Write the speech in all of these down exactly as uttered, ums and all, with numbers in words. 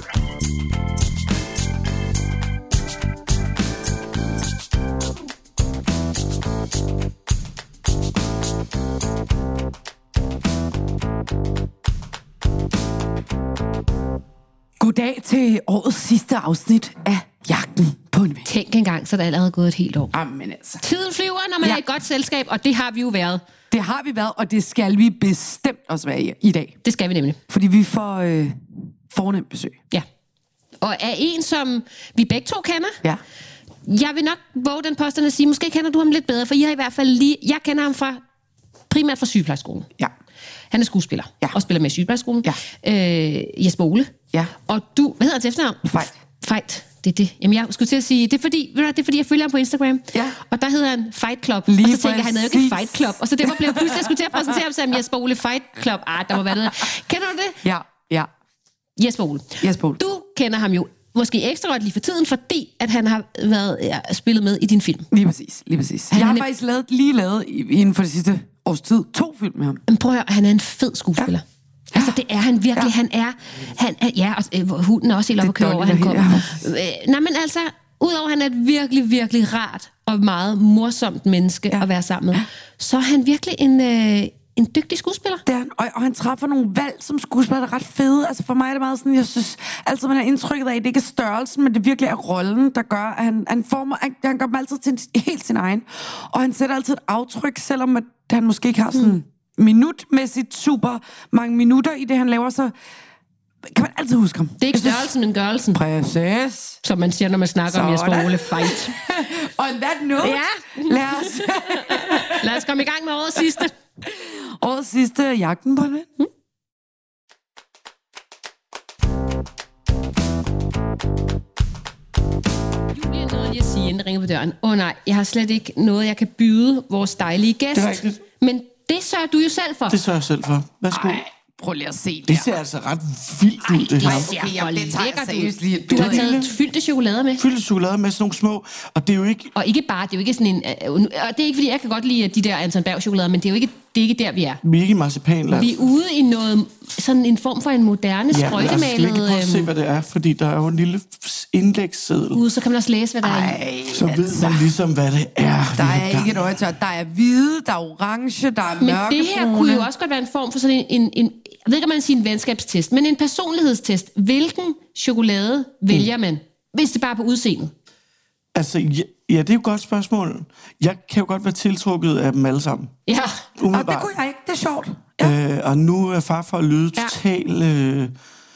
Goddag til årets sidste afsnit af Jagten på en ven. Tænk engang, så er der allerede gået et helt år. Amen altså. Tiden flyver, når man ja. er i et godt selskab, og det har vi jo været. Det har vi været, og det skal vi bestemt også være i, i dag. Det skal vi nemlig. Fordi vi får øh, fornemt besøg. Ja. Og er en, som vi begge to kender. Ja. Jeg vil nok våge den påstand at sige, måske kender du ham lidt bedre, for I har i hvert fald lige... Jeg kender ham fra, primært fra sygeplejeskolen. Ja. Han er skuespiller, ja. og spiller med i sygeplejeskolen. Ja. Øh, Jesper Ole. Ja. Og du... Hvad hedder han til efternavn? Fejt. Fejt. Det er det. Jamen, jeg skulle til at sige, det er fordi, ved du, det er fordi jeg følger ham på Instagram. Ja. Og der hedder han Fight Club. Lige og så tænker jeg, han er jo ikke præcis. Fight Club. Og så det var blev jeg pludselig, jeg skulle til at præsentere ham som Jesper Ole Fight Club. Ah, der må være noget. Kender du det? Ja, ja. Jesper Ole. Jesper Ole. Du kender ham jo måske ekstra godt lige for tiden, fordi at han har været ja, spillet med i din film. Lige præcis, lige præcis. Han jeg har er... faktisk lavet, lige lavet inden for det sidste års tid to film med ham. Men prøv at høre, han er en fed skuespiller. Ja. Altså, det er han virkelig. Ja. Han er... Han er ja, og øh, hunden er også helt oppe at køre over, han kommer. Ja. Øh, nej, men altså, udover han er et virkelig, virkelig rart og meget morsomt menneske ja. at være sammen med, så er han virkelig en... Øh, En dygtig skuespiller. Det er han, og, og han træffer nogle valg som skuespiller, der er ret fede. Altså for mig er det meget sådan, jeg synes altid, man har indtrykket af, at det ikke er størrelsen, men det virkelig er rollen, der gør, at han, han, former, han, han gør dem altid til en, helt sin egen. Og han sætter altid et aftryk, selvom at han måske ikke har sådan hmm. minutmæssigt super mange minutter i det, han laver, så kan man altid huske ham. Det er ikke størrelsen, men gørelsen. Præcis. Som man siger, når man snakker sådan. om Jesper Ole Fight. On that note, ja. lad os... lad os komme i gang med årets sidste. Årets sidste Jagten på en ven. Hmm? Julie, noget lige at sige, inden ringer på døren. Åh oh, nej, jeg har slet ikke noget, jeg kan byde vores dejlige gæst. Det er rigtigt. Men det sørger du jo selv for. Det sørger jeg selv for. Værsgo. Ej, prøv lige at se det. Det ser altså ret vildt ud, det her. Ej, det ser for lækkert ud. Du har taget fyldte chokolader med. Fyldte chokolader med sådan nogle små, og det er jo ikke... Og ikke bare, det er jo ikke sådan en... Og det er ikke, fordi jeg kan godt lide de der Anton Berg-chokolader, men det er jo ikke, det er ikke der, vi er. Vi er ikke marcipanland. Vi er ude i noget, sådan en form for en moderne ja, sprøjtemalet... Ja, lad os prøve at se, hvad det er, fordi der er jo en lille indlægsseddel. Ude, så kan man også læse, hvad der er. Ej, så ved altså, man ligesom, hvad det er. Der er ikke et øje tørt. Der er hvide, der er orange, der er mørkebrune. Men det her kunne jo også godt være en form for sådan en... en, en jeg ved ikke, om man siger en venskabstest, men en personlighedstest. Hvilken chokolade vælger man, hvis det bare er på udseendet? Altså, ja, ja, det er jo et godt spørgsmål. Jeg kan jo godt være tiltrukket af dem alle sammen. Ja. Og det kunne jeg ikke. Det er sjovt. Ja. Øh, og nu er far for at lyde ja. total... Øh...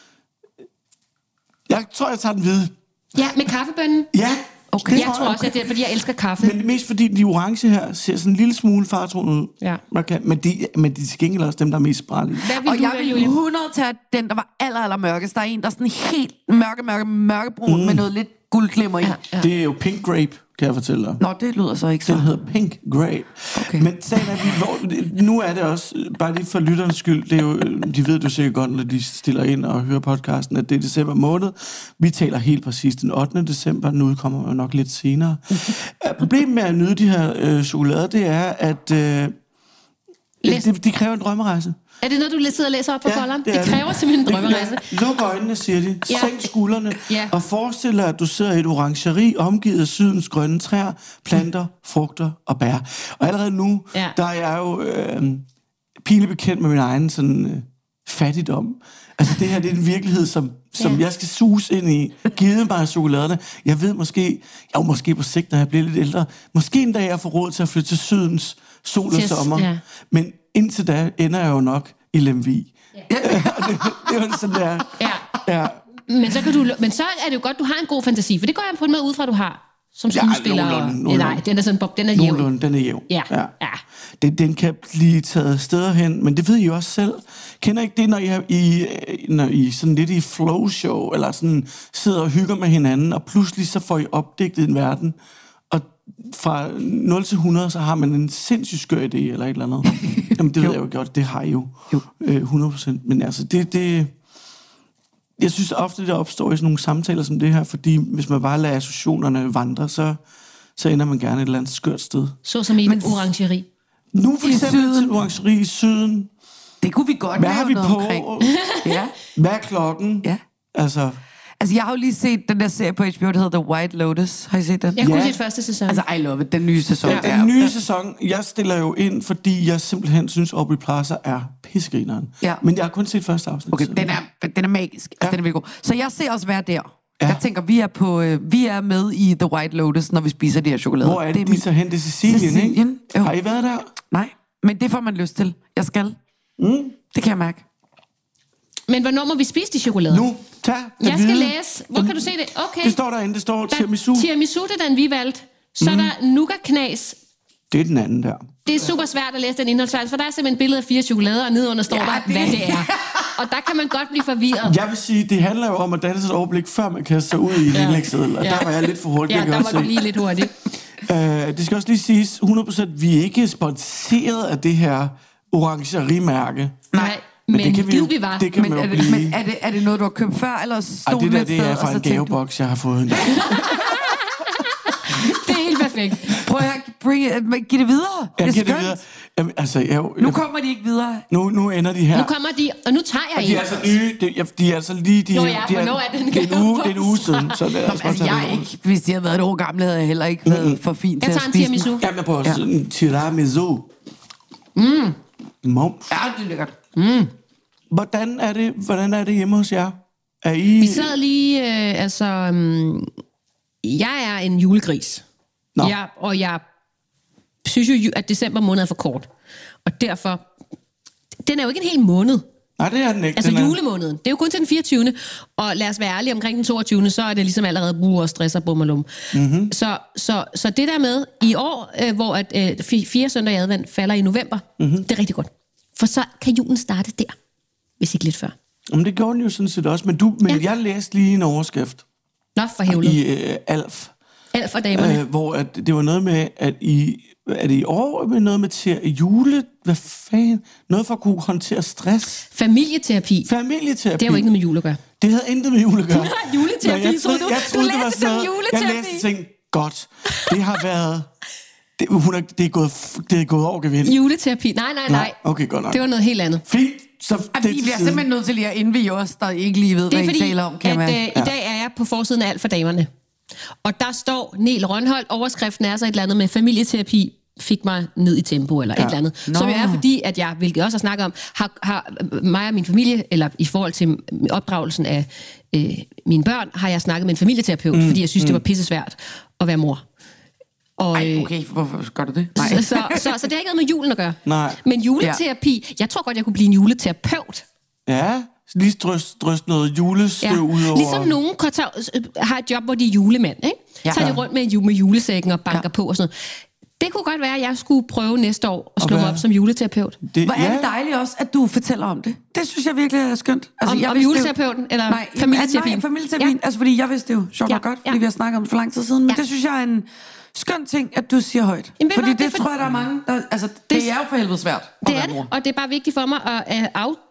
Jeg tror, jeg tager den hvide. Ja, med kaffebønnen? Ja. Okay. Jeg tror også, at det er, fordi jeg elsker kaffe. Men mest fordi de orange her ser sådan en lille smule fartroende ud. Ja. Men de, men de er til gengæld også dem, der er mest sprælle. Og du, jeg vil hundrede tage den, der var aller, aller mørkest. Der er en, der er sådan helt mørke, mørke, mørkebrun mm. med noget lidt guldklimmer i. Ja, ja. Det er jo Pink Grape, kan jeg fortælle dig. Nå, det lyder så ikke så. Den hedder Pink Grape. Okay. Men sagen er, vi, hvor, nu er det også, bare lige for lytternes skyld, det er jo, de ved det sikkert godt, når de stiller ind og hører podcasten, at det er december måned. Vi taler helt præcis den ottende december, den udkommer jo nok lidt senere. Problemet med at nyde de her øh, chokolader, det er, at øh, de, de kræver en drømmerejse. Er det noget, du sidder og læser op på ja, folderen? Det, det kræver det. simpelthen en drømmerejse. Luk øjnene, siger de. Ja. Sænk skuldrene. Ja. Og forestil dig, at du sidder i et orangeri, omgivet af sydens grønne træer, planter, frugter og bær. Og allerede nu, ja. der er jeg jo øh, pinligt bekendt med min egen sådan, øh, fattigdom. Altså det her, det er en virkelighed, som, som ja. jeg skal suse ind i. Givet mig chokoladerne. Jeg ved måske, jo måske på sigt, når jeg bliver lidt ældre, måske en dag jeg får råd til at flytte til sydens sol og sommer. Ja. Men indtil da ender jeg jo nok i Lemvig. Ja. det, det er jo sådan, der. Ja. Ja. Men, så kan du, men så er det jo godt, du har en god fantasi, for det går jeg på en måde ud fra, du har som skuespiller. Ja, nogenlunde, nogenlunde. Ja, nej, den er sådan, Bob, den er jævn. Nogenlunde, den er jævn. Ja. Ja. Ja. Den, den kan blive taget steder hen, men det ved I jo også selv. Kender ikke det, når I, er, I, når I sådan lidt i flow show, eller sådan sidder og hygger med hinanden, og pludselig så får I opdigtet en verden, og fra nul til hundrede, så har man en sindssygt skør idé, eller et eller andet. Jamen, det ved jeg jo godt, det har I jo. jo. Øh, hundrede procent. Men altså, det... det jeg synes ofte, det opstår i sådan nogle samtaler som det her, fordi hvis man bare lader associationerne vandre, så, så ender man gerne et eller andet skørt sted. Så som i et orangeri. Nu for eksempel til orangeri i syden. Det kunne vi godt Hvad har vi på? ja. Hvad er klokken? Ja. Altså... Altså, jeg har jo lige set den der serie på H B O, der hedder The White Lotus. Har I set den? Jeg kunne Ja. set første sæson. Altså, I love it. Den nye sæson. Ja, den nye sæson, jeg stiller jo ind, fordi jeg simpelthen synes, Aubrey Plaza er pissegrineren. Ja. Men jeg har kun set første afsnit. Okay, så- den er, den er magisk. Altså, Ja. den er virkelig god. Så jeg ser også være der. Ja. Jeg tænker, vi er, på, øh, vi er med i The White Lotus, når vi spiser de her chokolade. Hvor er det, er de min- så hen? Det er Sicilien, Sicilien, ikke? jo. Har I været der? Nej, men det får man lyst til. Jeg skal. Mm. Det kan jeg mærke. Men hvornår må vi spise de chokolader? Nu, tag Jeg skal læse. Hvor kan du se det? Okay. Det står derinde, det står Der- tiramisu. Tiramisu, det er den, vi valgte. Så er der nougat-knas. Det er den anden der. Det er super svært at læse den indholdsvejs, for der er simpelthen et billede af fire chokolader, og nedenunder står Ja, der, det- hvad det er. Og der kan man godt blive forvirret. Jeg vil sige, det handler jo om at danne et overblik, før man kaster sig ud i en Ja. indlægsseddel. Og Ja. der var jeg lidt for hurtig. Ja, jeg kan der godt var du se. lige lidt hurtigt. Øh, det skal også lige siges, hundrede procent, vi er ikke sponsoreret af det her orangerimærke. Nej, men, det kan vi jo, gid vi var. det kan Men, man er jo det, blive. men er, det, er det noget, du har købt før, eller stod Og det den der, et det sted, er og fra så en tænkte du- gaveboks, jeg har fået. Det er helt perfekt. Prøv at bring it, men giv det videre. Jeg det er giver det skønt. videre. Jamen, altså, jeg, Nu jeg, kommer de ikke videre. nu, nu ender de her. Nu kommer de, og nu tager jeg Og de en. er altså nye. De, ja, de er altså lige... De, Nå ja, de hvornår er den det er en uge, det er en uge gaveboks? siden. Så det er Nå, altså, jeg er ikke, hvis de havde været et år gamle, havde jeg heller ikke været for fint Jeg til at tager en spise tiramisu. den. Jamen, på Ja. sådan en tiramisu. Mm. Mums. Ja, det er lækkert. Hvordan er det, hvordan er det hjemme hos jer? Er I... Vi sad lige, øh, altså... Um, jeg er en julegris. Nå. Jeg, og jeg synes jo, at december måned er for kort. Og derfor... Den er jo ikke en hel måned. Nej, det er den ikke. Altså den er... julemåneden. Det er jo kun til den fireogtyvende. Og lad os være ærlige, omkring den toogtyvende, så er det ligesom allerede brug og stress og bummerlum. Mm-hmm. Så, så, så det der med i år, øh, hvor at, øh, fi- fire søndag i advent falder i november, mm-hmm. det er rigtig godt. For så kan julen starte der, hvis ikke lidt før. Jamen, det gjorde den jo sådan set også. Men, du, men Ja. jeg læste lige en overskrift Nå, for hævlet. i øh, Alf, Alt for damerne. øh, hvor at, det var noget med, at i, er det i år med noget med til jule... Hvad fanden? Noget for at kunne håndtere stress. Familieterapi. Familieterapi. Det har jo ikke noget med jul at gøre. Det havde intet med jul at gøre. Juleterapi, Nå, jeg troede troede- du? jeg Du troede, det var læste sådan som noget- Jeg juleterapi. læste og tænkte, godt. Det har været... Det, hun er, det, er gået, f- det er gået over gevind. Juleterapi. Nej, nej, nej. Okay, godt nok. Det var noget helt andet. Fint. Så det Jamen, I til bliver siden. simpelthen nødt til lige at indvige os, der ikke lige ved, Det hvad er I fordi, taler om, kan at jeg øh, mærke. i dag er jeg på forsiden af Alt for damerne. Og der står Niel Rønholdt. Overskriften er så et eller andet med familieterapi fik mig ned i tempo, eller ja. et eller andet. Nå. Som jo er fordi, at jeg, hvilket jeg også har snakket om, har, har mig og min familie, eller i forhold til opdragelsen af øh, mine børn, har jeg snakket med en familieterapeut, mm. fordi jeg synes, mm. det var pissesvært at være mor. Og, Ej, øh, okay, hvorfor gør du det? så, så, så, så det har ikke noget med julen at gøre. Nej. Men juleterapi, ja. Jeg tror godt, jeg kunne blive en juleterapeut. Ja, lige dryst, dryst noget julestøv Ja. ud over... Ligesom nogen kan tage, har et job, hvor de er julemand, ikke? Ja. Tager de rundt med, ju- med julesækken og banker ja. på og sådan noget. Det kunne godt være, at jeg skulle prøve næste år at slå hvad? mig op som juleterapeut. Det, Hvor er det dejligt også, at du fortæller om det. Det synes jeg virkelig er skønt. Om- om vidste juleterapeuten, jo- eller nej, familieterapien? Nej, familieterapien. Ja. Altså, fordi jeg vidste det jo sjovt Ja, ja. godt, ja. fordi vi har snakket om det for lang tid siden. Men Ja. det synes jeg er en skøn ting, at du siger højt. Jamen, ved du fordi hvad, det, det er for- tror jeg, der er mange, der... Altså, det, det er jo for helvede svært at Det være er det, mor. og det er bare vigtigt for mig at uh,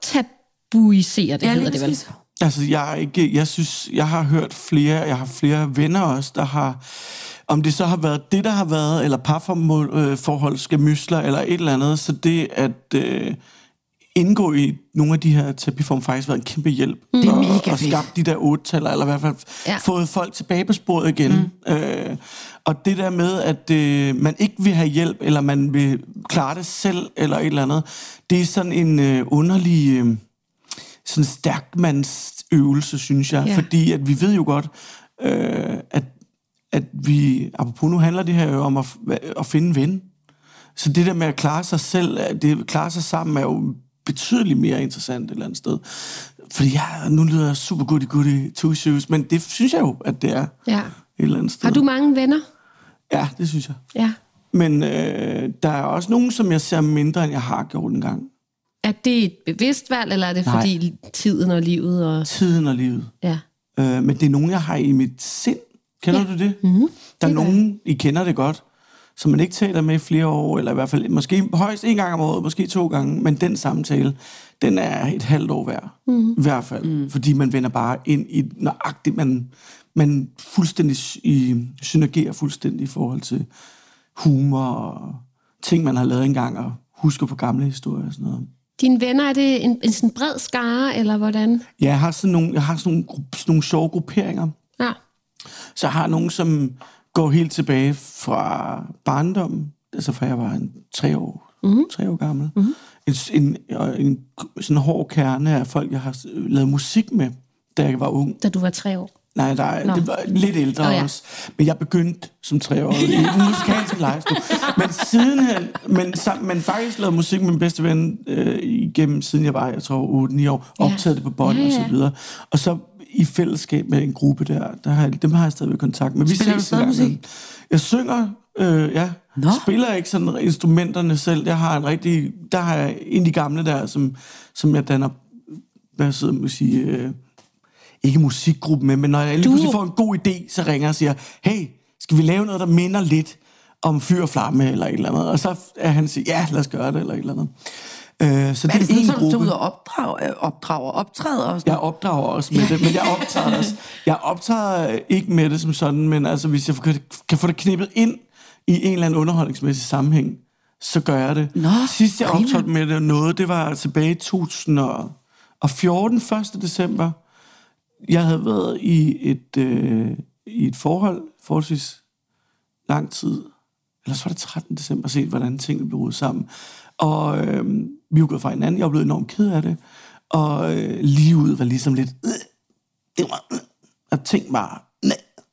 aftabuisere det, Ja, hedder lige det vel. præcis. Altså, jeg, er ikke, jeg synes, jeg har hørt flere, jeg har flere venner også, der har, om det så har været det, der har været, eller parforhold, øh, forhold, skærmysler, eller et eller andet, så det at øh, indgå i nogle af de her terapiformer faktisk været en kæmpe hjælp. Det er og, mega og fedt. skabt de der otte-taller, eller i hvert fald Ja. ja. fået folk tilbage på sporet igen. Mm. Øh, og det der med, at øh, man ikke vil have hjælp, eller man vil klare det selv, eller et eller andet, det er sådan en øh, underlig... Øh, sådan en stærkmandsøvelse, synes jeg. Ja. Ja. Fordi at vi ved jo godt, øh, at, at vi... Apropos, nu handler det her jo om at, at finde en ven. Så det der med at klare sig selv, det klare sig sammen, er jo betydeligt mere interessant et eller andet sted. Fordi ja, nu lyder jeg super goody goody two shoes, men det synes jeg jo, at det er Ja. et eller andet sted. Har du mange venner? Ja, det synes jeg. Ja. Men øh, der er også nogen, som jeg ser mindre, end jeg har gjort engang. Er det et bevidst valg, eller er det Nej. fordi tiden og livet? Og... Tiden og livet. Ja. Øh, men det er nogen, jeg har i mit sind. Kender Ja. du det? Mm-hmm. Der er Det gør nogen, I kender det godt, som man ikke taler med i flere år, eller i hvert fald måske højst en gang om året, måske to gange, men den samtale, den er et halvt år værd. Mm. I hvert fald. Mm. Fordi man vender bare ind i nøjagtigt, man, man fuldstændig i, synergerer fuldstændig i forhold til humor og ting, man har lavet engang, og husker på gamle historier og sådan noget. Dine venner, er det en, en sådan bred skare, eller hvordan? Ja, jeg har sådan nogle, jeg har sådan nogle, sådan nogle sjove grupperinger. Ja. Så jeg har nogen, som går helt tilbage fra barndommen, altså fra jeg var en tre år, mm-hmm. tre år gammel. Mm-hmm. En, en, en sådan en hård kerne af folk, jeg har lavet musik med, da jeg var ung. Da du var tre år? Nej, nej, det var lidt ældre oh, ja. også. Men jeg begyndte som treårig i den musikalske lejestue. Men sidenhen, men, men faktisk lavede musik med min bedste ven øh, igennem, siden jeg var, jeg tror, otte ni år, optaget det på bånd ja, ja. og så videre. Og så i fællesskab med en gruppe der, der har jeg, dem har jeg stadigvæk kontakt med. Vi Spiller du stadig musik? Jeg synger, øh, ja. Nå? Spiller ikke sådan instrumenterne selv. Jeg har en rigtig, der har jeg en af de gamle der, som, som jeg danner, hvad sidder man sige, øh, ikke musikgruppe med, men når jeg lige pludselig får en god idé, så ringer jeg og siger, hey, skal vi lave noget, der minder lidt om Fyr og Flamme, eller et eller andet? Og så er han siger, ja, lad os gøre det, eller et eller andet. Øh, så men det er, det er en gruppe. Så du ud og opdrager, opdrager, optræder også? Jeg opdrager også med det, men jeg optager også. Jeg optager ikke med det som sådan, men altså, hvis jeg kan, kan få det knippet ind i en eller anden underholdningsmæssig sammenhæng, så gør jeg det. Nå, sidst jeg optrådte med det noget, det var tilbage i to tusind og fjorten, første december. Jeg havde været i et, øh, i et forhold, forholdsvis lang tid, ellers var det trettende december, set hvordan tingene blev rodet sammen. Og øh, vi var gået fra hinanden, jeg blev enormt ked af det, og øh, livet var ligesom lidt, øh, det var, øh, og ting var, nej.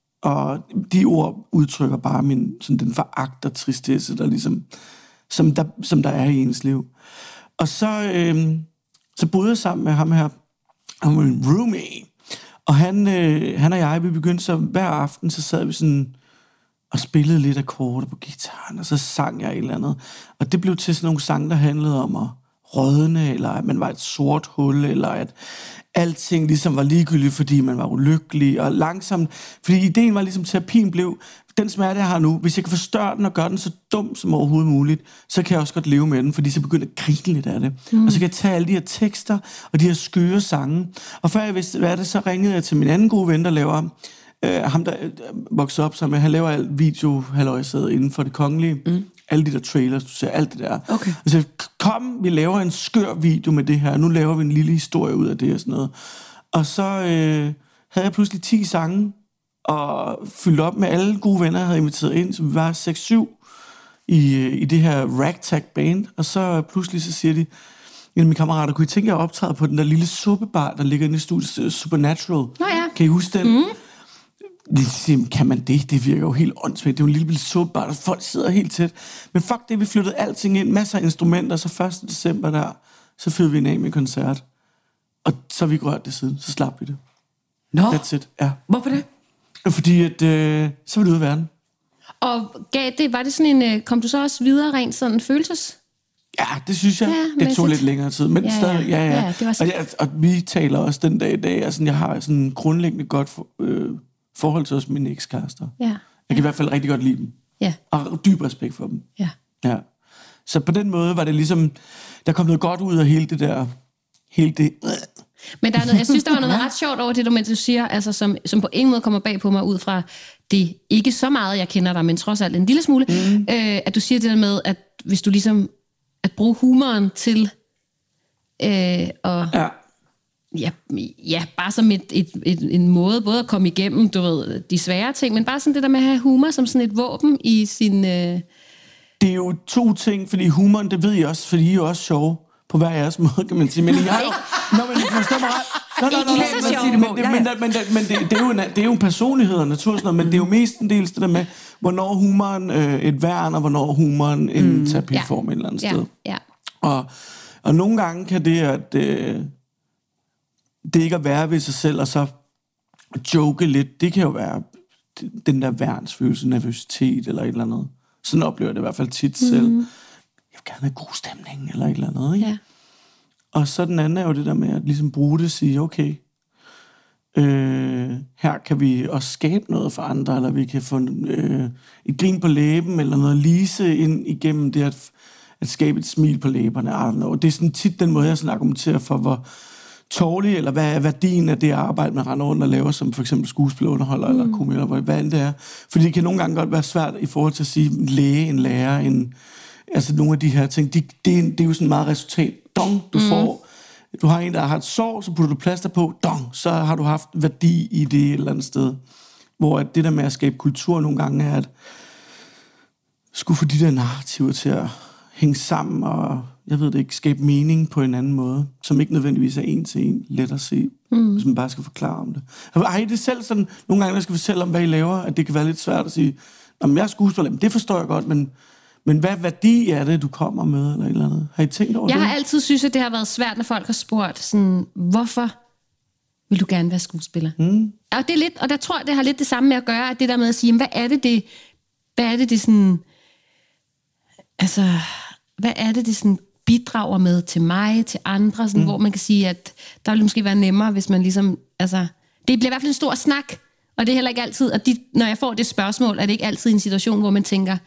Og de ord udtrykker bare min, sådan den foragt og tristesse, der ligesom, som der, som der er i ens liv. Og så, øh, så boede jeg sammen med ham her, han var en roomie. Og han, øh, han og jeg, vi begyndte så hver aften, så sad vi sådan og spillede lidt akkorder på gitaren, og så sang jeg et eller andet. Og det blev til sådan nogle sange, der handlede om at rådne, eller at man var et sort hul, eller at alting ligesom var ligegyldigt, fordi man var ulykkelig, og langsomt. Fordi ideen var ligesom, terapien blev, den smerte, jeg har nu, hvis jeg kan forstørre den og gøre den så dum som overhovedet muligt, så kan jeg også godt leve med den, fordi så begynder jeg at grine lidt af det. Mm. Og så kan jeg tage alle de her tekster, og de her skøre sange. Og før jeg vidste, hvad er det, så ringede jeg til min anden gode ven, der laver, øh, ham der øh, voksede op sammen med, han laver alt video, halløjsæde inden for Det Kongelige. Mm. Alle de der trailers, du ser alt det der. Okay. Og så kom, vi laver en skør video med det her, nu laver vi en lille historie ud af det og sådan noget. Og så øh, havde jeg pludselig ti sange, og fyldte op med alle gode venner, jeg havde inviteret ind, som vi var seks syv i, i det her ragtag band. Og så pludselig så siger de, en af mine kammerater, kunne I tænke jer at optræde på den der lille suppebar, der ligger inde i studiet, Supernatural? Nå ja. Kan I huske den? Mm. De siger, kan man det? Det virker jo helt åndssvagt. Det er jo en lille, lille suppebar, der folk sidder helt tæt. Men fuck det, vi flyttede alting ind, masser af instrumenter, så første december der, så fyrede vi en af med koncert. Og så har vi ikke rørt det siden, så slap vi det. Nå, That's it. Ja. Hvorfor det? Fordi at, øh, så var det ude af verden. Og gav det, var det sådan en, kom du så også videre rent sådan følelses? Ja, det synes jeg. Ja, det tog lidt længere tid, men ja, ja. stadig, ja, ja. ja det var så... og, jeg, og vi taler også den dag i dag, altså jeg har sådan en grundlæggende godt for, øh, forhold til os mine ekskærester. Ja. Jeg kan i hvert fald rigtig godt lide dem. Ja. Og dyb respekt for dem. Ja. Ja. Så på den måde var det ligesom, der kom noget godt ud af hele det der, hele det... Men der er noget, jeg synes, der var noget ret sjovt over det, du, du siger, altså, som, som på ingen måde kommer bag på mig ud fra det ikke så meget, jeg kender dig, men trods alt en lille smule, mm. øh, at du siger det der med, at hvis du ligesom, at bruge humoren til øh, og ja. Ja, ja, bare som et, et, et, en måde både at komme igennem, du ved, de svære ting, men bare sådan det der med at have humor som sådan et våben i sin... Øh... Det er jo to ting, fordi humoren, det ved I også, fordi I er jo også sjove på hver jeres måde, kan man sige. Men I har jo... Nå, men I forstår mig ret. Nå, nå, nå, nå, men, men, men, men det, det, er jo en, det er jo en personlighed og natur, sådan noget, men det er jo mest en del det der med, hvornår humoren øh, et værn, og hvornår humoren en mm. terapiform ja. Et eller andet ja. sted. Ja. Og, og nogle gange kan det, at... Øh, det ikke at være ved sig selv, og så joke lidt, det kan jo være den der værnsfølelse, nervøsitet, eller et eller andet. Sådan oplever jeg det i hvert fald tit mm. selv. Jeg vil gerne have god stemning, eller et eller andet, ikke? Ja. Og så den anden er jo det der med at ligesom bruge det og sige, okay, øh, her kan vi også skabe noget for andre, eller vi kan få øh, et grin på læben, eller noget lise ind igennem det at, at skabe et smil på læberne. I don't know. Det er sådan tit den måde, jeg sådan argumenterer for, hvor tårlig, eller hvad er værdien af det arbejde, man render rundt og laver, som for eksempel skuespilunderholder, mm. eller komiker, hvad end det er. Fordi det kan nogle gange godt være svært i forhold til at sige, en læge, en lærer, en, altså nogle af de her ting, de, det, er, det er jo sådan meget resultat dong, du mm. får. Du har en, der har et sår, så putter du plaster på, dong, så har du haft værdi i det et eller andet sted. Hvor det der med at skabe kultur nogle gange er, at skulle få de der narrativer til at hænge sammen, og jeg ved det ikke, skabe mening på en anden måde, som ikke nødvendigvis er en til en let at se, mm. hvis man bare skal forklare om det. Har I det selv sådan, nogle gange, der skal fortælle om, hvad I laver, at det kan være lidt svært at sige, om jeg er skuespiller, men det forstår jeg godt, men, men hvad værdi er det, du kommer med, eller et eller andet? Har I tænkt over jeg det? Jeg har altid synes, at det har været svært, når folk har spurgt, sådan, hvorfor vil du gerne være skuespiller? Mm. Og det er lidt, og der tror jeg, det har lidt det samme med at gøre, at det der med at sige, hvad er det, det, hvad er det, det sådan, altså, hvad er det, det sådan bidrager med til mig, til andre, sådan, mm. hvor man kan sige, at der ville måske være nemmere, hvis man ligesom, altså, det bliver i hvert fald en stor snak, og det er heller ikke altid, og de, når jeg får det spørgsmål, er det ikke altid en situation, hvor man tænker,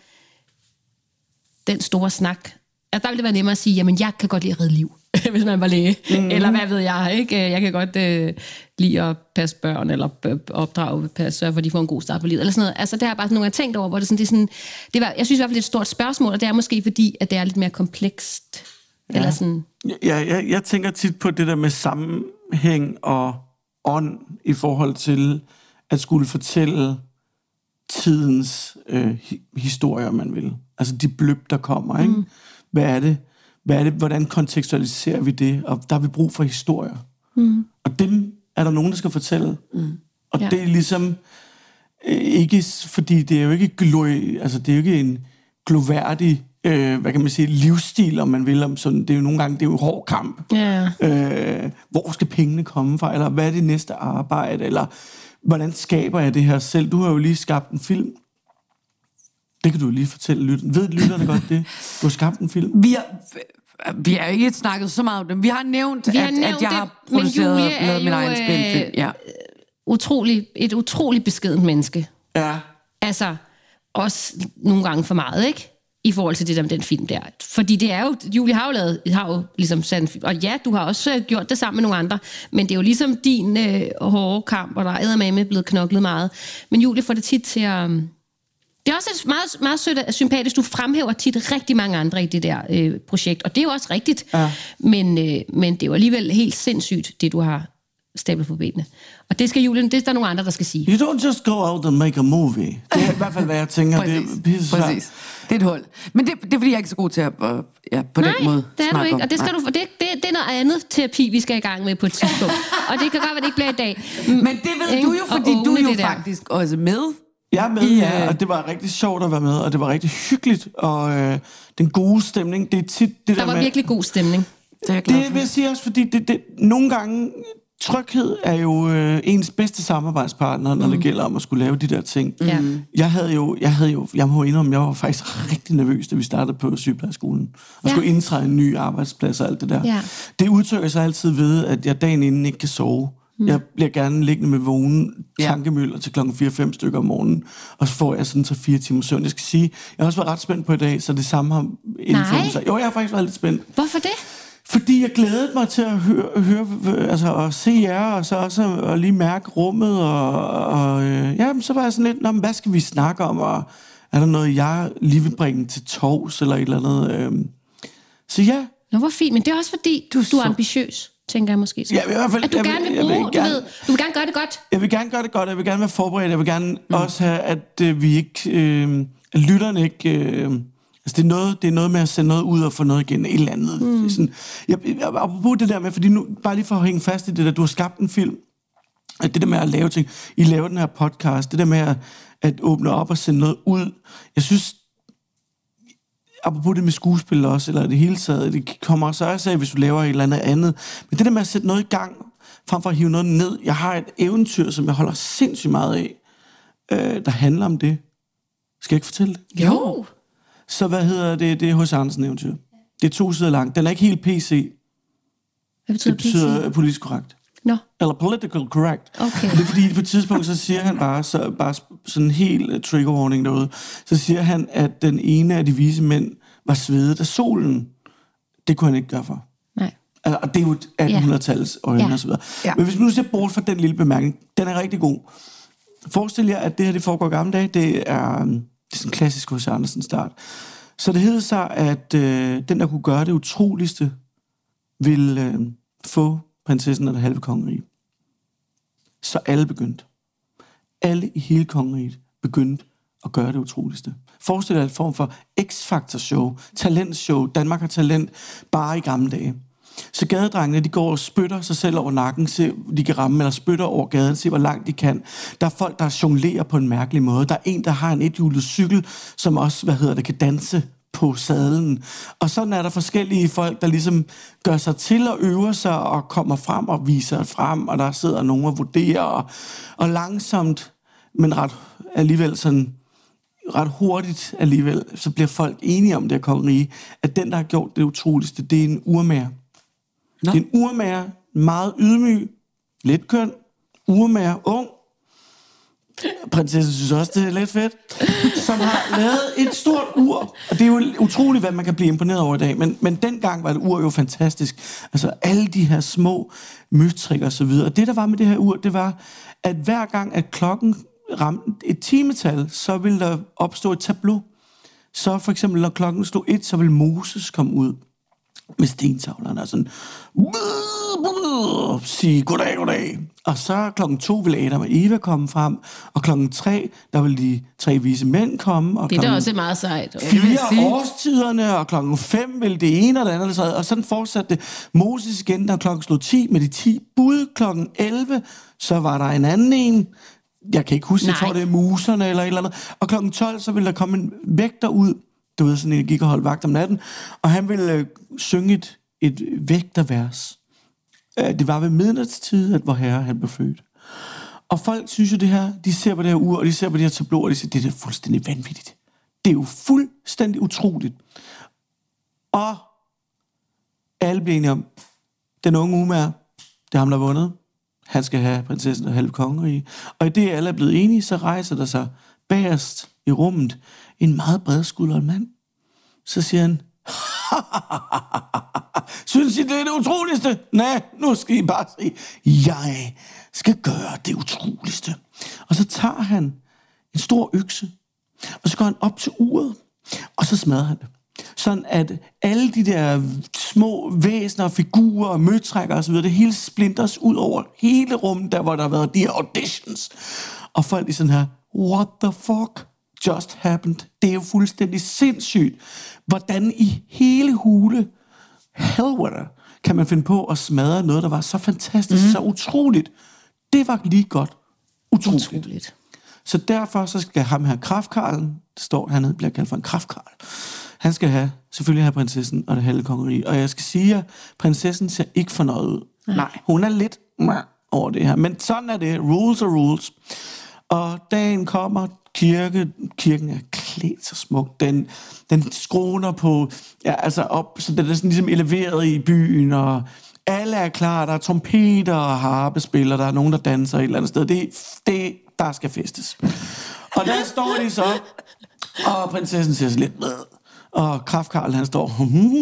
den store snak, at der ville det være nemmere at sige, jamen, jeg kan godt lide at redde liv, hvis man var læge, mm. eller hvad ved jeg, ikke? Jeg kan godt øh, lide at passe børn, eller opdrage, passe, sørge for, at de får en god start på livet, eller sådan noget. Altså, det har jeg bare sådan nogle gange tænkt over, hvor det, sådan, det er sådan, det var, jeg synes i hvert fald, det er et stort spørgsmål, og det er måske fordi, at det er lidt mere komplekst, ja. Eller sådan. Ja, jeg, jeg tænker tit på det der med sammenhæng og ånd, i forhold til at skulle fortælle tidens øh, historier, man vil. Altså de bløb, der kommer, ikke? Mm. Hvad er det? Hvad er det? Hvordan kontekstualiserer vi det? Og der har vi brug for historier. Mm. Og dem er der nogen, der skal fortælle. Mm. Og ja. Det er ligesom øh, ikke, fordi det er jo ikke gløj, altså det er jo ikke en gloværdig, øh, hvad kan man sige, livsstil, om man vil, om sådan, det er jo nogle gange, det er jo en hård kamp. Yeah. Øh, hvor skal pengene komme fra? Eller hvad er det næste arbejde? Eller hvordan skaber jeg det her selv? Du har jo lige skabt en film. Det kan du lige fortælle lytterne. Ved lytterne godt det? Du har skabt en film. Vi har, vi har ikke snakket så meget om det. Vi har nævnt, vi har at, nævnt at jeg det, har produceret og lavet min egen spilfilm. Ja. Utrolig, et utroligt beskedent menneske. Ja. Altså, også nogle gange for meget, ikke? I forhold til det der med den film der. Fordi det er jo, Julie har jo lavet, har jo ligesom sendt, og ja, du har også gjort det sammen med nogle andre, men det er jo ligesom din øh, hårde kamp, og der er eddermame blevet knoklet meget. Men Julie får det tit til at... Det er også meget, meget sødt og sympatisk. Du fremhæver tit rigtig mange andre i det der øh, projekt, og det er jo også rigtigt. Ja. Men, øh, men det er jo alligevel helt sindssygt, det du har stablet på benene. Og det skal Julie, det er der nogle andre, der skal sige. You don't just go out and make a movie. Det er i hvert fald, hvad jeg tænker. Præcis. Det er, Præcis. Det er et hul. Men det, det er, fordi jeg er ikke så god til at ja, på Nej, den måde det er du ikke. om. Og det, skal du, det, det, det er noget andet terapi, vi skal i gang med på et tidspunkt. Og det kan godt være, det ikke bliver i dag. Men det ved du jo, fordi du er jo faktisk også med. Jeg er med, I, ja, og det var rigtig sjovt at være med, og det var rigtig hyggeligt, og øh, den gode stemning, det er tit det der, der var med, virkelig god stemning. Det, er det vil jeg sige også, fordi det, det, nogle gange, tryghed er jo øh, ens bedste samarbejdspartner, når mm. det gælder om at skulle lave de der ting. Mm. Jeg havde jo, jeg havde jo, jeg må indrømme, jeg var faktisk rigtig nervøs, da vi startede på sygeplejeskolen, og ja. skulle indtræde en ny arbejdsplads og alt det der. Ja. Det udtrykker sig altid ved, at jeg dagen inden ikke kan sove. Mm. Jeg bliver gerne liggende med vågen tankemøller til klokken fire fem stykker om morgenen, og så får jeg sådan så fire timer søvn. Jeg skal sige, jeg har også været ret spændt på i dag, så det samme har indfundet sig. Jo, jeg har faktisk været lidt spændt. Hvorfor det? Fordi jeg glædede mig til at høre, høre altså at se jer, og så også at lige mærke rummet, og, og øh, ja, så var jeg sådan lidt, nå, men hvad skal vi snakke om, og er der noget, jeg lige vil bringe til torvs, eller et eller andet. Øh. Så ja. Nå, hvor fint, men det er også fordi, du, du er ambitiøs, tænker jeg måske. Ja, i hvert fald, at du jeg gerne vil vil, bruge, vil du gerne, ved, du vil gerne gøre det godt. Jeg vil gerne gøre det godt, jeg vil gerne være forberedt, jeg vil gerne mm. også have, at øh, vi ikke, øh, at lytterne ikke... Øh, Altså, det er, noget, det er noget med at sende noget ud og få noget igen, et eller andet. Mm. Sådan, jeg, jeg, apropos det der med, fordi nu, bare lige for at hænge fast i det der, du har skabt en film, at det der med at lave ting, I laver den her podcast, det der med at, at åbne op og sende noget ud, jeg synes, apropos det med skuespil også, eller det hele taget, det kommer også af, hvis du laver et eller andet andet, men det der med at sætte noget i gang, frem for at hive noget ned, jeg har et eventyr, som jeg holder sindssygt meget af, øh, der handler om det. Skal jeg ikke fortælle det? Jo! Så hvad hedder det? Det er H C. Andersen eventyr. Det er to sider langt. Den er ikke helt P C. Hvad betyder det betyder P C? Politisk korrekt. Nå. Eller political correct. Okay. Det er fordi, på et tidspunkt, så siger han bare, så, bare sådan en helt trigger warning derude, så siger han, at den ene af de vise mænd var svedet af solen. Det kunne han ikke gøre for. Nej. Og det er jo attenhundredetallets øjne ja. og så videre. Ja. Men hvis vi nu ser bort fra den lille bemærkning, den er rigtig god. Forestil jer, at det her, det foregår gamle dage, det er... Det er sådan en klassisk H C. Andersen start. Så det hedder sig, at øh, den, der kunne gøre det utroligste, ville øh, få prinsessen og det halve kongerige. Så alle begyndte. Alle i hele kongeriget begyndte at gøre det utroligste. Forestil dig en form for X-Factor-show, talentshow, Danmark har talent, bare i gamle dage. Så gadedrengene, de går og spytter sig selv over nakken, se, de kan ramme, eller spytter over gaden, se hvor langt de kan. Der er folk, der jonglerer på en mærkelig måde. Der er en, der har en ethjulet cykel, som også, hvad hedder det, kan danse på sadlen. Og sådan er der forskellige folk, der ligesom gør sig til og øver sig og kommer frem og viser frem, og der sidder nogen og vurderer, og, og langsomt, men ret alligevel sådan, ret hurtigt alligevel, så bliver folk enige om det her kongerige, at den, der har gjort det utroligste, det er en urmager. No. Det er en urmager, meget ydmyg, lidt køn, urmager, ung. Prinsessen synes også, det er lidt fedt. Som har lavet et stort ur. Og det er jo utroligt, hvad man kan blive imponeret over i dag. Men, men dengang var det ur jo fantastisk. Altså alle de her små møtrikker og så videre. Og det, der var med det her ur, det var, at hver gang, at klokken ramte et timetal, så ville der opstå et tableau. Så for eksempel, når klokken slog et, så ville Moses komme ud med stentavlerne og sådan sige goddag, goddag. Og så klokken to ville Adam og Eva komme frem, og klokken tre, der ville de tre vise mænd komme. Og det er da også meget sejt. Fire årstiderne, og klokken fem ville det ene og det andet, og sådan fortsatte det. Moses igen, der klokken slog ti med de ti bud. Klokken elleve, så var der en anden en. Jeg kan ikke huske, Nej. jeg tror det er muserne eller et eller andet. Og klokken tolv, så ville der komme en vægter ud, du ved, sådan en, der gik og holdt vagt om natten, og han ville øh, synge et, et vægtervers. Øh, det var ved midnatstid, at vor herre, han blev født. Og folk synes jo det her, de ser på det her ur, og de ser på det her tableau, og de siger, det er fuldstændig vanvittigt. Det er jo fuldstændig utroligt. Og alle bliver enige om, den unge umager, det er ham, der har vundet. Han skal have prinsessen og halve kongerige. Og i det alle er blevet enige, så rejser der sig bagerst i rummet en meget bredskuldret mand. Så siger han, synes I, det er det utroligste? Nej, nu skal I bare se, jeg skal gøre det utroligste. Og så tager han en stor økse, og så går han op til uret, og så smadrer han det. Sådan at alle de der små væsener, figurer, møtrækker og så videre, det hele splinters ud over hele rummet, der hvor der har været de her auditions. Og folk er sådan her, what the fuck just happened? Det er jo fuldstændig sindssygt. Hvordan i hele hule helvede kan man finde på at smadre noget, der var så fantastisk, mm. så utroligt. Det var lige godt utroligt. utroligt. Så derfor så skal ham her Kraftkarlen, det står hernede, bliver kaldt for en Kraftkarl. Han skal have, selvfølgelig have prinsessen og det halve kongerige. Og jeg skal sige, at prinsessen ser ikke fornøjet ud. Nej. Hun er lidt over det her. Men sådan er det. Rules are rules. Og dagen kommer, kirke, kirken er klædt så smukt. Den, den skroner på, ja, altså op, så den er sådan ligesom eleveret i byen, og alle er klar. Der er trompeter og harpespiller, der er nogen, der danser et eller andet sted. Det, det der skal festes. Og der står de så, og prinsessen ser så lidt med. Og Kraftkarl, han står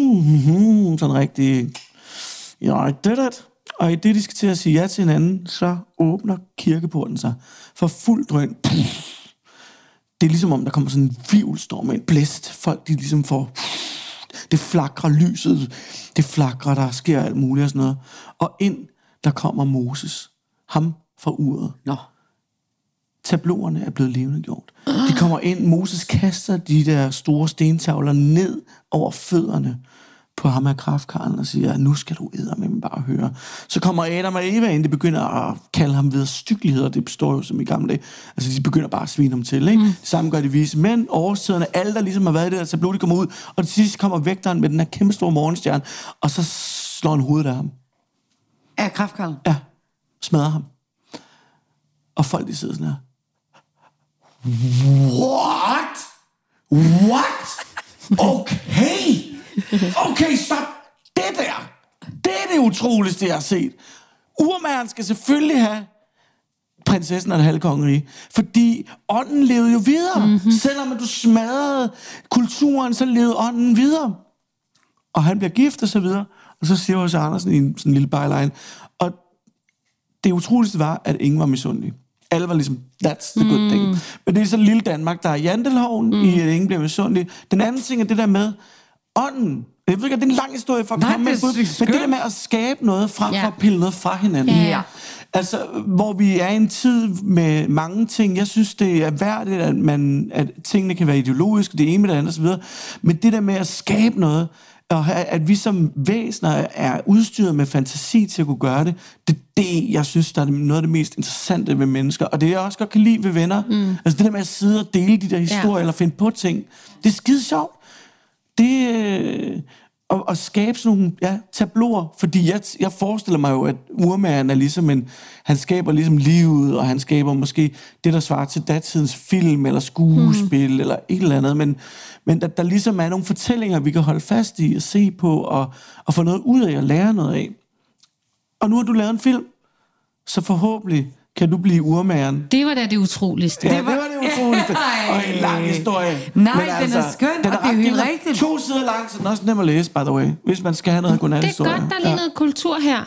sådan rigtig, ja, det er det. Og i det, de skal til at sige ja til hinanden, så åbner kirkeporten sig for fuld drøn. Det er ligesom om, der kommer sådan en hvirvelstorm med en blæst. Folk, de ligesom får, det flakrer lyset, det flakrer, der sker alt muligt og sådan noget. Og ind, der kommer Moses, ham fra uret. Nå. Tabloerne er blevet levende gjort. De kommer ind, Moses kaster de der store stentavler ned over fødderne på ham af Kraftkarlen og siger, nu skal du eddermame bare høre. Så kommer Adam og Eva ind, de begynder at kalde ham ved styggeligheder, det består jo som i gamle dage. Altså de begynder bare at svine ham til, ikke? Mm. Sammen gør de vise mænd, årstiderne, alle der ligesom har været i det der tableau, de kommer ud, og til sidst kommer vægteren med den her kæmpe store morgenstjerne, og så slår han hovedet af ham. Af Kraftkarlen? Ja, smadrer ham. Og folk de sidder sådan her. What? What? Okay. Okay, stop. Det der. Det er det utroligste, jeg har set. Urmageren skal selvfølgelig have prinsessen og det halve kongerige, fordi ånden levede jo videre. Mm-hmm. Selvom du smadrede kulturen, så levede ånden videre. Og han bliver gift og så videre. Og så siger H C Andersen i en sådan en lille byline. Og det utroligste var, at ingen var misundelig. Alle var ligesom, that's the good mm. thing. Men det er så lille Danmark, der er jantelhoven, mm. i at ingen bliver misundelig. Den anden ting er det der med, ånden Jeg ved ikke, det er en lang historie for at Nej, komme med det er et bud, sygt men det der skønt. med at skabe noget, frem for Ja. at pille noget fra hinanden. Ja, ja. Altså, hvor vi er i en tid med mange ting. Jeg synes, det er værd, at, man, at tingene kan være ideologiske, det ene med det andet osv. Men det der med at skabe noget, og at vi som væsener er udstyret med fantasi til at kunne gøre det, det er det, jeg synes, der er noget af det mest interessante ved mennesker. Og det, jeg også godt kan lide ved venner, mm. altså det der med at sidde og dele de der historier, ja. eller finde på ting, det er skide sjovt. Det øh, at, at skabe sådan nogle ja, tabloer, fordi jeg, jeg forestiller mig jo, at urmageren er ligesom en, han skaber ligesom livet, og han skaber måske det, der svarer til datidens film, eller skuespil, mm. eller et eller andet, men, men der, der ligesom er nogle fortællinger, vi kan holde fast i, og se på, og, og få noget ud af, og lære noget af. Og nu har du lavet en film, så forhåbentlig kan du blive urmageren. Det var da det utroligste. Ja, det var det utroligste. Og en lang historie. Nej, men den altså, er skøn, den er og det er jo helt ret- rigtigt. To sider lang, så den er også nem at læse, by the way, hvis man skal have noget godnat-historie. Det er godt, der er lige noget kultur her.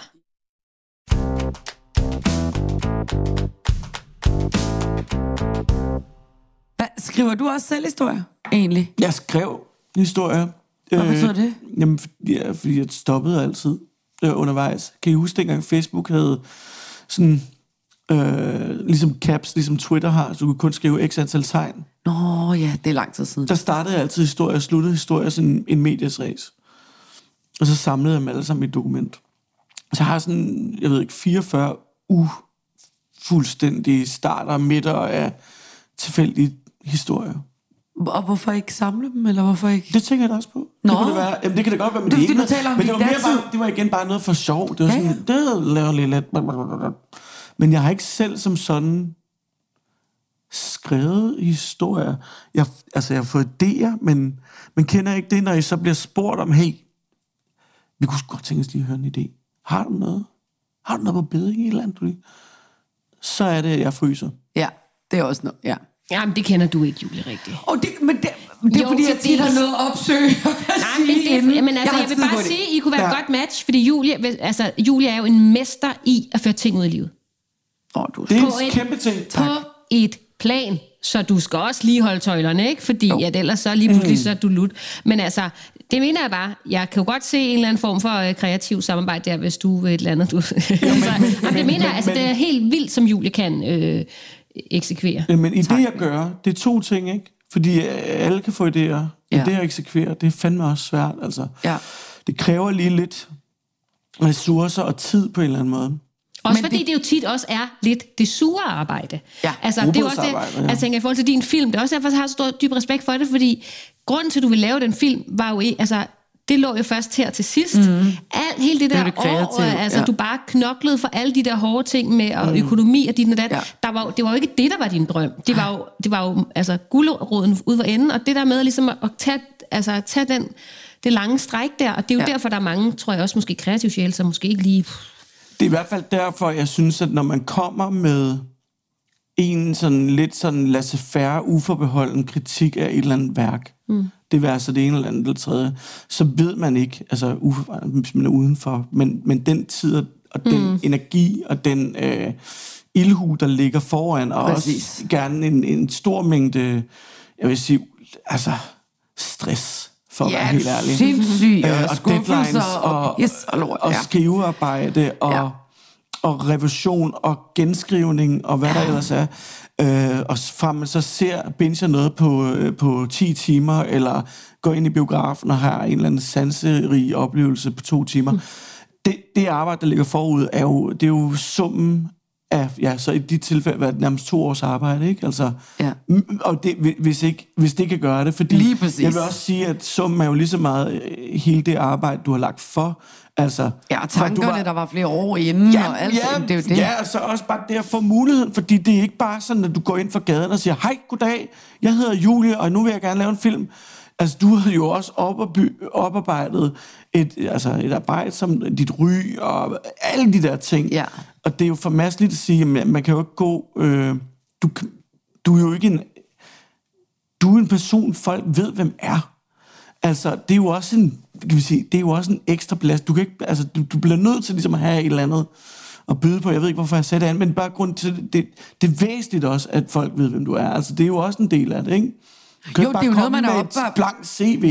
Hvad, skriver du også selv historier, egentlig? Jeg skrev historier. Hvad betyder det? Jamen, fordi jeg, fordi jeg stoppede altid øh, undervejs. Kan I huske, dengang Facebook havde sådan... Øh, ligesom caps, ligesom Twitter har, så du kunne kun skrive x antal tegn. Nå ja, det er lang tid siden. Der startede jeg altid historier og sluttede historier sådan en mediasræs. Og så samlede jeg dem alle sammen i et dokument. Så jeg har sådan, jeg ved ikke, fireogfyrre ufuldstændige starter og midter af tilfældige historier. Og hvorfor ikke samle dem, eller hvorfor ikke? Det tænker jeg da også på. Nå. Det kunne det være. Jamen, det kan det godt være, men Det er det, fordi, ikke du taler om men det var, din mere datid. bare, det var igen bare noget for sjov. Det var Ja, sådan, det laver lidt let. Men jeg har ikke selv som sådan skrevet historier. Jeg, altså, jeg har fået idéer, men, men kender ikke det, når I så bliver spurgt om, hey, vi kunne godt tænke os lige at høre en idé. Har du noget? Har du noget på beding i et eller andet? Du lige? Så er det, at jeg fryser. Ja, det er også noget, ja. Jamen, det kender du ikke, Julie, rigtigt. Og det, men det, det er Jo, fordi, jeg til tit har dels. noget at opsøge. Nej, men, det, jamen, altså, jeg, jeg vil bare sige, at I kunne være ja. et godt match, fordi Julie, altså, Julie er jo en mester i at føre ting ud i livet. Oh, du Det er På en et- kæmpe ting. På et plan, så du skal også lige holde tøjlerne, ikke? Fordi at ellers så lige pludselig så er du lut. Men altså, det mener jeg bare. Jeg kan jo godt se en eller anden form for øh, kreativ samarbejde der, hvis du et eller andet. Du, altså, jamen, det mener jeg, altså, det er helt vildt, som Julie kan øh, eksekvere. Men i det, jeg gør, det er to ting, ikke? Fordi øh, alle kan få idéer. Men Ja. det at eksekvere, det er fandme også svært, altså. Ja. Det kræver lige lidt ressourcer og tid på en eller anden måde. Også Men fordi det, det jo tit også er lidt det sure arbejde. Ja, altså, det er jo også det, robotsarbejde, ja. jeg tænker i forhold til din film, det er også derfor, jeg har så stor dyb respekt for det, fordi grunden til, at du ville lave den film, var jo, altså, det lå jo først her til sidst. Mm. Alt, hele det Det der var det kreative, år, altså, ja. du bare knoklede for alle de der hårde ting med og økonomi og din og dat. Ja. Der var, jo- det var jo ikke det, der var din drøm. Det var jo, det var jo altså, guleroden ud for enden, og det der med ligesom at, at tage, altså, tage den, det lange stræk der, og det er jo Ja. ja. derfor, der er mange, tror jeg også, måske kreative sjæle, som måske ikke lige... Det er i hvert fald derfor, jeg synes, at når man kommer med en sådan lidt sådan laissez-faire, uforbeholden kritik af et eller andet værk, mm. det vil altså det ene eller andet eller tredje, så ved man ikke, altså uforbeholden, hvis man er udenfor, men, men den tid og, og den mm. energi og den øh, ildhu, der ligger foran, og Præcis. også gerne en, en stor mængde, jeg vil sige, altså stress, for at være helt ærlig. sindssygt, Øh, og og skuffelser, deadlines, og, og, yes, og lort, og ja. skrivearbejde, og, Ja. ja. og revision, og genskrivning, og hvad ja. der ellers er. Øh, og fra man så ser, binger noget på, øh, på ti timer, eller går ind i biografen og har en eller anden sanserig oplevelse på to timer. Mm. Det, det arbejde, der ligger forud, er jo, det er jo summen af, ja, så i de tilfælde, hvad det nærmest to års arbejde, ikke? Altså, Ja. m- og det, hvis, ikke, hvis det kan gøre det, fordi Lige præcis. jeg vil også sige, at summen er jo lige så meget øh, hele det arbejde, du har lagt for. Altså, Ja, for at du tankerne, var- der var flere år inden, Ja, og alt, ja, det er jo det. ja, og så også bare det at få muligheden, fordi det er ikke bare sådan, at du går ind for gaden og siger, hej, goddag, jeg hedder Julie, og nu vil jeg gerne lave en film. Altså, du har jo også oparbej- oparbejdet et, altså, et arbejde som dit ry, og alle de der ting. Ja. Og det er jo for masseligt at sige, at man kan jo ikke gå... Øh, du, kan- du er jo ikke en... Du er en person, folk ved, hvem er. Altså, det er jo også en, kan vi sige, det er jo også en ekstra belast. Du kan ikke, altså, du, du bliver nødt til ligesom at have et eller andet at byde på. Jeg ved ikke, hvorfor jeg sagde det an, men bare grund til, det, det er væsentligt også, at folk ved, hvem du er. Altså, det er jo også en del af det, ikke? Du kan Jo, ikke det er jo bare noget, man komme er med opvar- et blankt C V. Nej.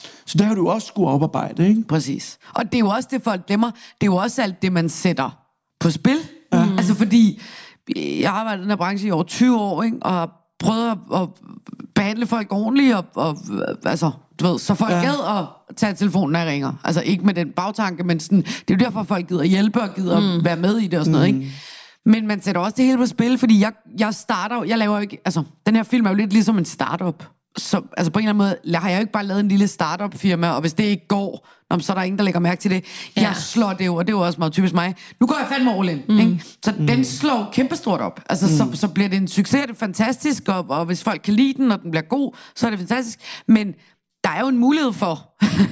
Så det har du også skulle oparbejde, ikke? Præcis. Og det er jo også det, folk glemmer. Det er jo også alt det, man sætter på spil. Ja. Mm. Altså fordi, jeg har været i den her branche i over tyve år, ikke? Og har prøvet at, at behandle folk ordentligt, og, og altså, du ved, så folk ja. gad at tage telefonen, når jeg ringer. Altså ikke med den bagtanke, men sådan, det er jo derfor, folk gider hjælpe og gider mm. at være med i det og sådan noget, ikke? Men man sætter også det hele på spil, fordi jeg, jeg starter, jeg laver ikke, altså, den her film er jo lidt ligesom en startup. Så, altså på en eller anden måde har jeg jo ikke bare lavet en lille startup firma, og hvis det ikke går, så er der ingen, der lægger mærke til det. Ja. Jeg slår det jo, og det er jo også meget typisk mig. Nu går jeg fandme all in, mm. ikke? Så mm. den slår kæmpestort op. Altså mm. så, så bliver det en succes, det er fantastisk, og, og hvis folk kan lide den, og den bliver god, så er det fantastisk. Men der er jo en mulighed for,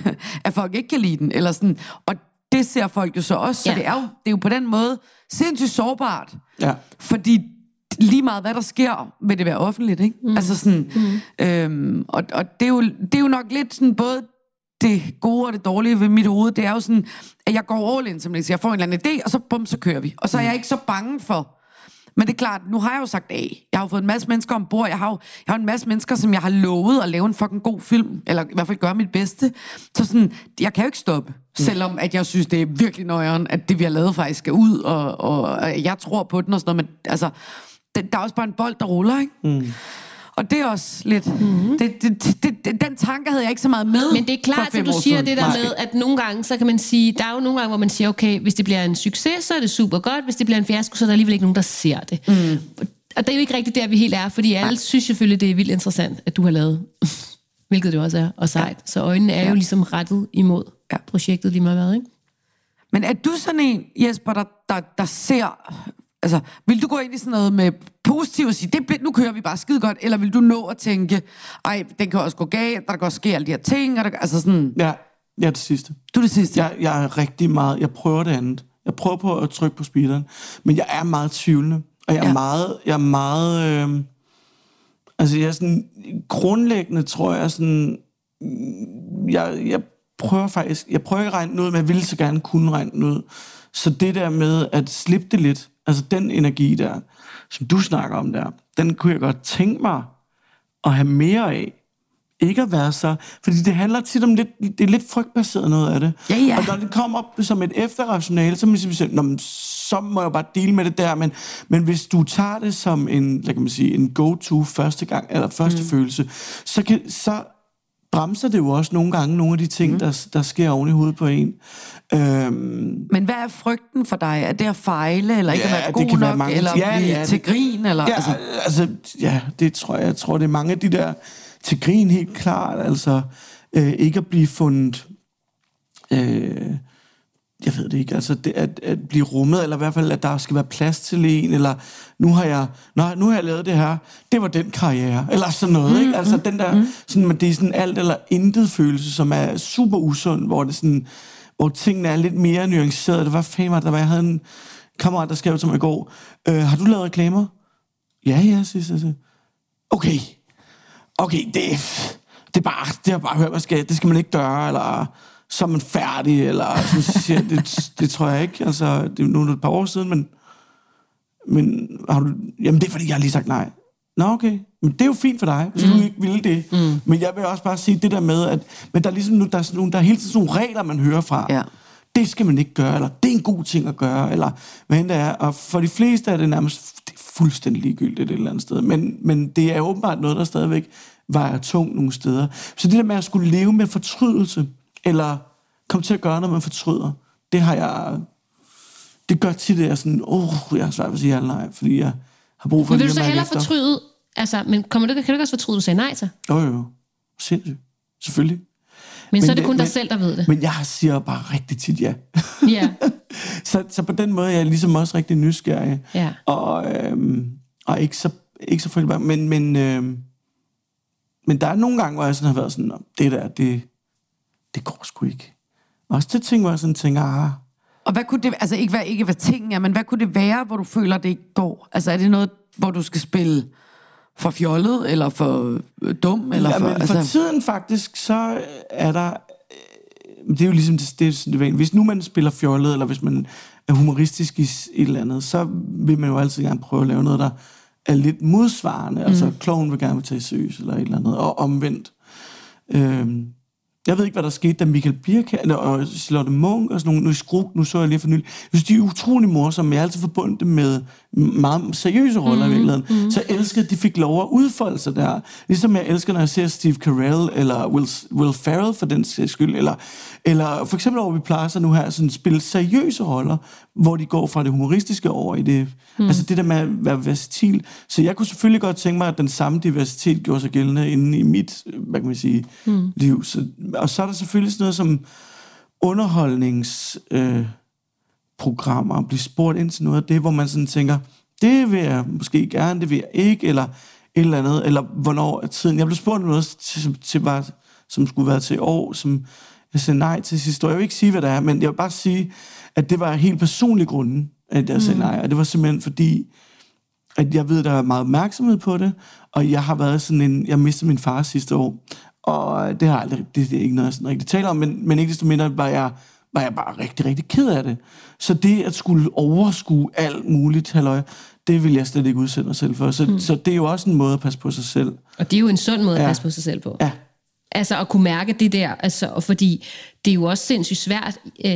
at folk ikke kan lide den, eller sådan, og det ser folk jo så også, så ja. det, er jo, det er jo på den måde sindssygt sårbart. Ja. Fordi lige meget hvad der sker, vil det være offentligt, ikke? Mm. Altså sådan, mm. øhm, og, og det, er jo, det er jo nok lidt sådan, både det gode og det dårlige ved mit hoved, det er jo sådan, at jeg går all in, simpelthen. Så jeg får en eller anden idé, og så bum, så kører vi. Og så er jeg ikke så bange for. Men det er klart, nu har jeg jo sagt A. Jeg har jo fået en masse mennesker ombord. Jeg har jo jeg har en masse mennesker, som jeg har lovet at lave en fucking god film. Eller i hvert fald gøre mit bedste. Så sådan, jeg kan jo ikke stoppe. Mm. Selvom at jeg synes, det er virkelig nøjeren, at det vi har lavet faktisk skal ud. Og, og jeg tror på den og sådan noget. Men altså, det, der er også bare en bold, der ruller, ikke? Mm. Og det er også lidt... Mm-hmm. Det, det, det, det, den tanke havde jeg ikke så meget med. Men det er klart, at du siger siden. det der med, at nogle gange, så kan man sige... Der er jo nogle gange, hvor man siger, okay, hvis det bliver en succes, så er det super godt. Hvis det bliver en fiasko, så er der alligevel ikke nogen, der ser det. Mm. Og det er jo ikke rigtigt der, vi helt er. Fordi alle ja. synes selvfølgelig, det er vildt interessant, at du har lavet... Hvilket det også er, og sejt. Ja. Så øjnene er ja. jo ligesom rettet imod ja. projektet lige meget hvad, ikke? Men er du sådan en, Jesper, der, der, der ser... Altså, vil du gå ind i sådan noget med positivt og sige, det, nu kører vi bare skide godt, eller vil du nå at tænke, ej, den kan også gå galt, der kan også ske alle de her ting, og der, altså sådan... Ja, jeg er det sidste. Du er det sidste? Jeg, jeg er rigtig meget, jeg prøver det andet. Jeg prøver på at trykke på speederen, men jeg er meget tvivlende, og jeg er ja. meget, jeg er meget, øh, altså jeg er sådan, grundlæggende tror jeg sådan, jeg, jeg prøver faktisk, jeg prøver ikke at regne ud, men jeg vil så gerne kunne regne ud. Så det der med at slippe det lidt, altså den energi der, som du snakker om der, den kunne jeg godt tænke mig at have mere af. Ikke at være så... Fordi det handler tit om lidt... Det er lidt frygtbaseret noget af det. Ja, ja. Og når det kommer op som et efterrationale, så må man sige, så må jeg bare dele med det der. Men, men hvis du tager det som en, lad kan man sige, en go-to første gang, eller første mm. følelse, så, kan, så bremser det jo også nogle gange nogle af de ting, mm. der, der sker oven i hovedet på en. Øhm, Men hvad er frygten for dig? Er det at fejle, eller ikke ja, at være god nok, mange, eller ja, blive ja, til det, grin? Eller, ja, altså. altså, ja, det tror jeg. Jeg tror, det er mange af de der til grin helt klart. Altså, øh, ikke at blive fundet... Øh, jeg ved det ikke, altså det, at, at blive rummet, eller i hvert fald, at der skal være plads til en, eller nu har jeg, nej, nu har jeg lavet det her, det var den karriere, eller sådan noget, mm, ikke? Altså mm, den der, mm. sådan, det er sådan alt eller intet følelse, som er super usund, hvor det sådan, hvor tingene er lidt mere nuanceret. Det var fandme, der var, jeg havde en kammerat, der skrev til mig i går, øh, har du lavet reklamer? Ja, ja, siger jeg. Okay, okay, det, det er bare, det har bare hørt, hvad skal, det skal man ikke gøre, eller... så er man færdig, eller sådan, siger, det, det tror jeg ikke. Altså, det er nu et par år siden, men, men har du... Jamen, det er, fordi jeg har lige sagt nej. Nå, okay. Men det er jo fint for dig, hvis mm. du ikke ville det. Mm. Men jeg vil også bare sige det der med, at men der er ligesom, der er, sådan nogle, der er hele tiden sådan nogle regler, man hører fra. Ja. Det skal man ikke gøre, eller det er en god ting at gøre, eller hvad end det er. Og for de fleste er det nærmest det er fuldstændig ligegyldigt et eller andet sted. Men, men det er åbenbart noget, der stadigvæk vejer tungt nogle steder. Så det der med at skulle leve med fortrydelse, eller komme til at gøre noget, man fortryder, det har jeg... Det gør tit, at jeg er sådan, åh, oh, jeg har svært ved at sige ja nej, fordi jeg har brug for... Men vil du så hellere fortryde... Altså, men kommer du, kan du ikke også fortryde, at du sagde nej til? Jo, jo. Sindssygt. Selvfølgelig. Men, men så er det kun det, dig men, selv, der ved det. Men jeg siger bare rigtig tit ja. Ja. så, så på den måde er jeg ligesom også rigtig nysgerrig. Ja. Og, øhm, og ikke så, ikke så frygtelig. Men, men, øhm, men der er nogle gange, hvor jeg sådan har været sådan, det der, det... det går sgu ikke. Også til ting, hvor jeg sådan tænker, ah. Og hvad kunne det, altså ikke hvad, ikke hvad ting er, men hvad kunne det være, hvor du føler, det ikke går? Altså er det noget, hvor du skal spille for fjollet, eller for øh, dum? Eller ja, for, men altså... for tiden faktisk, så er der, øh, det er jo ligesom det, det, er det, hvis nu man spiller fjollet, eller hvis man er humoristisk i et eller andet, så vil man jo altid gerne prøve at lave noget, der er lidt modsvarende. Mm. Altså, kloven vil gerne tage seriøst, eller et eller andet, og omvendt. Øhm, Jeg ved ikke, hvad der skete, da Michael Birk og Charlotte Munch og sådan nogle, nu i Skruk, nu så jeg lige for nylig. Jeg synes, de er utrolig morsomme. Jeg er altid forbundet med meget seriøse roller mm, i virkeligheden. Mm. Så jeg elsker, at de fik lov at udfolde sig der. Ligesom jeg elsker, når jeg ser Steve Carell eller Will, Will Ferrell for den skyld. Eller, eller for eksempel over vi Plaza nu her, sådan spille seriøse roller, hvor de går fra det humoristiske over i det. Mm. Altså det der med at være versatil. Så jeg kunne selvfølgelig godt tænke mig, at den samme diversitet gjorde sig gældende inde i mit, hvad kan man sige, mm. liv. Så, og så er der selvfølgelig sådan noget som underholdningsprogrammer, øh, at blive spurgt ind til noget af det, hvor man sådan tænker, det vil jeg måske gerne, det vil jeg ikke, eller et eller andet, eller hvornår er tiden. Jeg blev spurgt noget til, til bare, som skulle være til i år, som jeg sagde nej til sidste år. Jeg vil ikke sige, hvad det er, men jeg vil bare sige, at det var helt personlig grunden, at jeg sagde nej, og det var simpelthen fordi, at jeg ved, der er meget opmærksomhed på det, og jeg har været sådan en, jeg mistede min far sidste år, og det har aldrig, det, det er ikke noget, jeg sådan rigtig taler om, men, men ikke desto mindre var jeg, var jeg bare rigtig, rigtig ked af det. Så det at skulle overskue alt muligt, halløj, det vil jeg slet ikke udsætte mig selv for. Så, mm. så det er jo også en måde at passe på sig selv. Og det er jo en sund måde at ja. passe på sig selv på. Ja. Altså at kunne mærke det der, altså, og fordi det er jo også sindssygt svært, øh,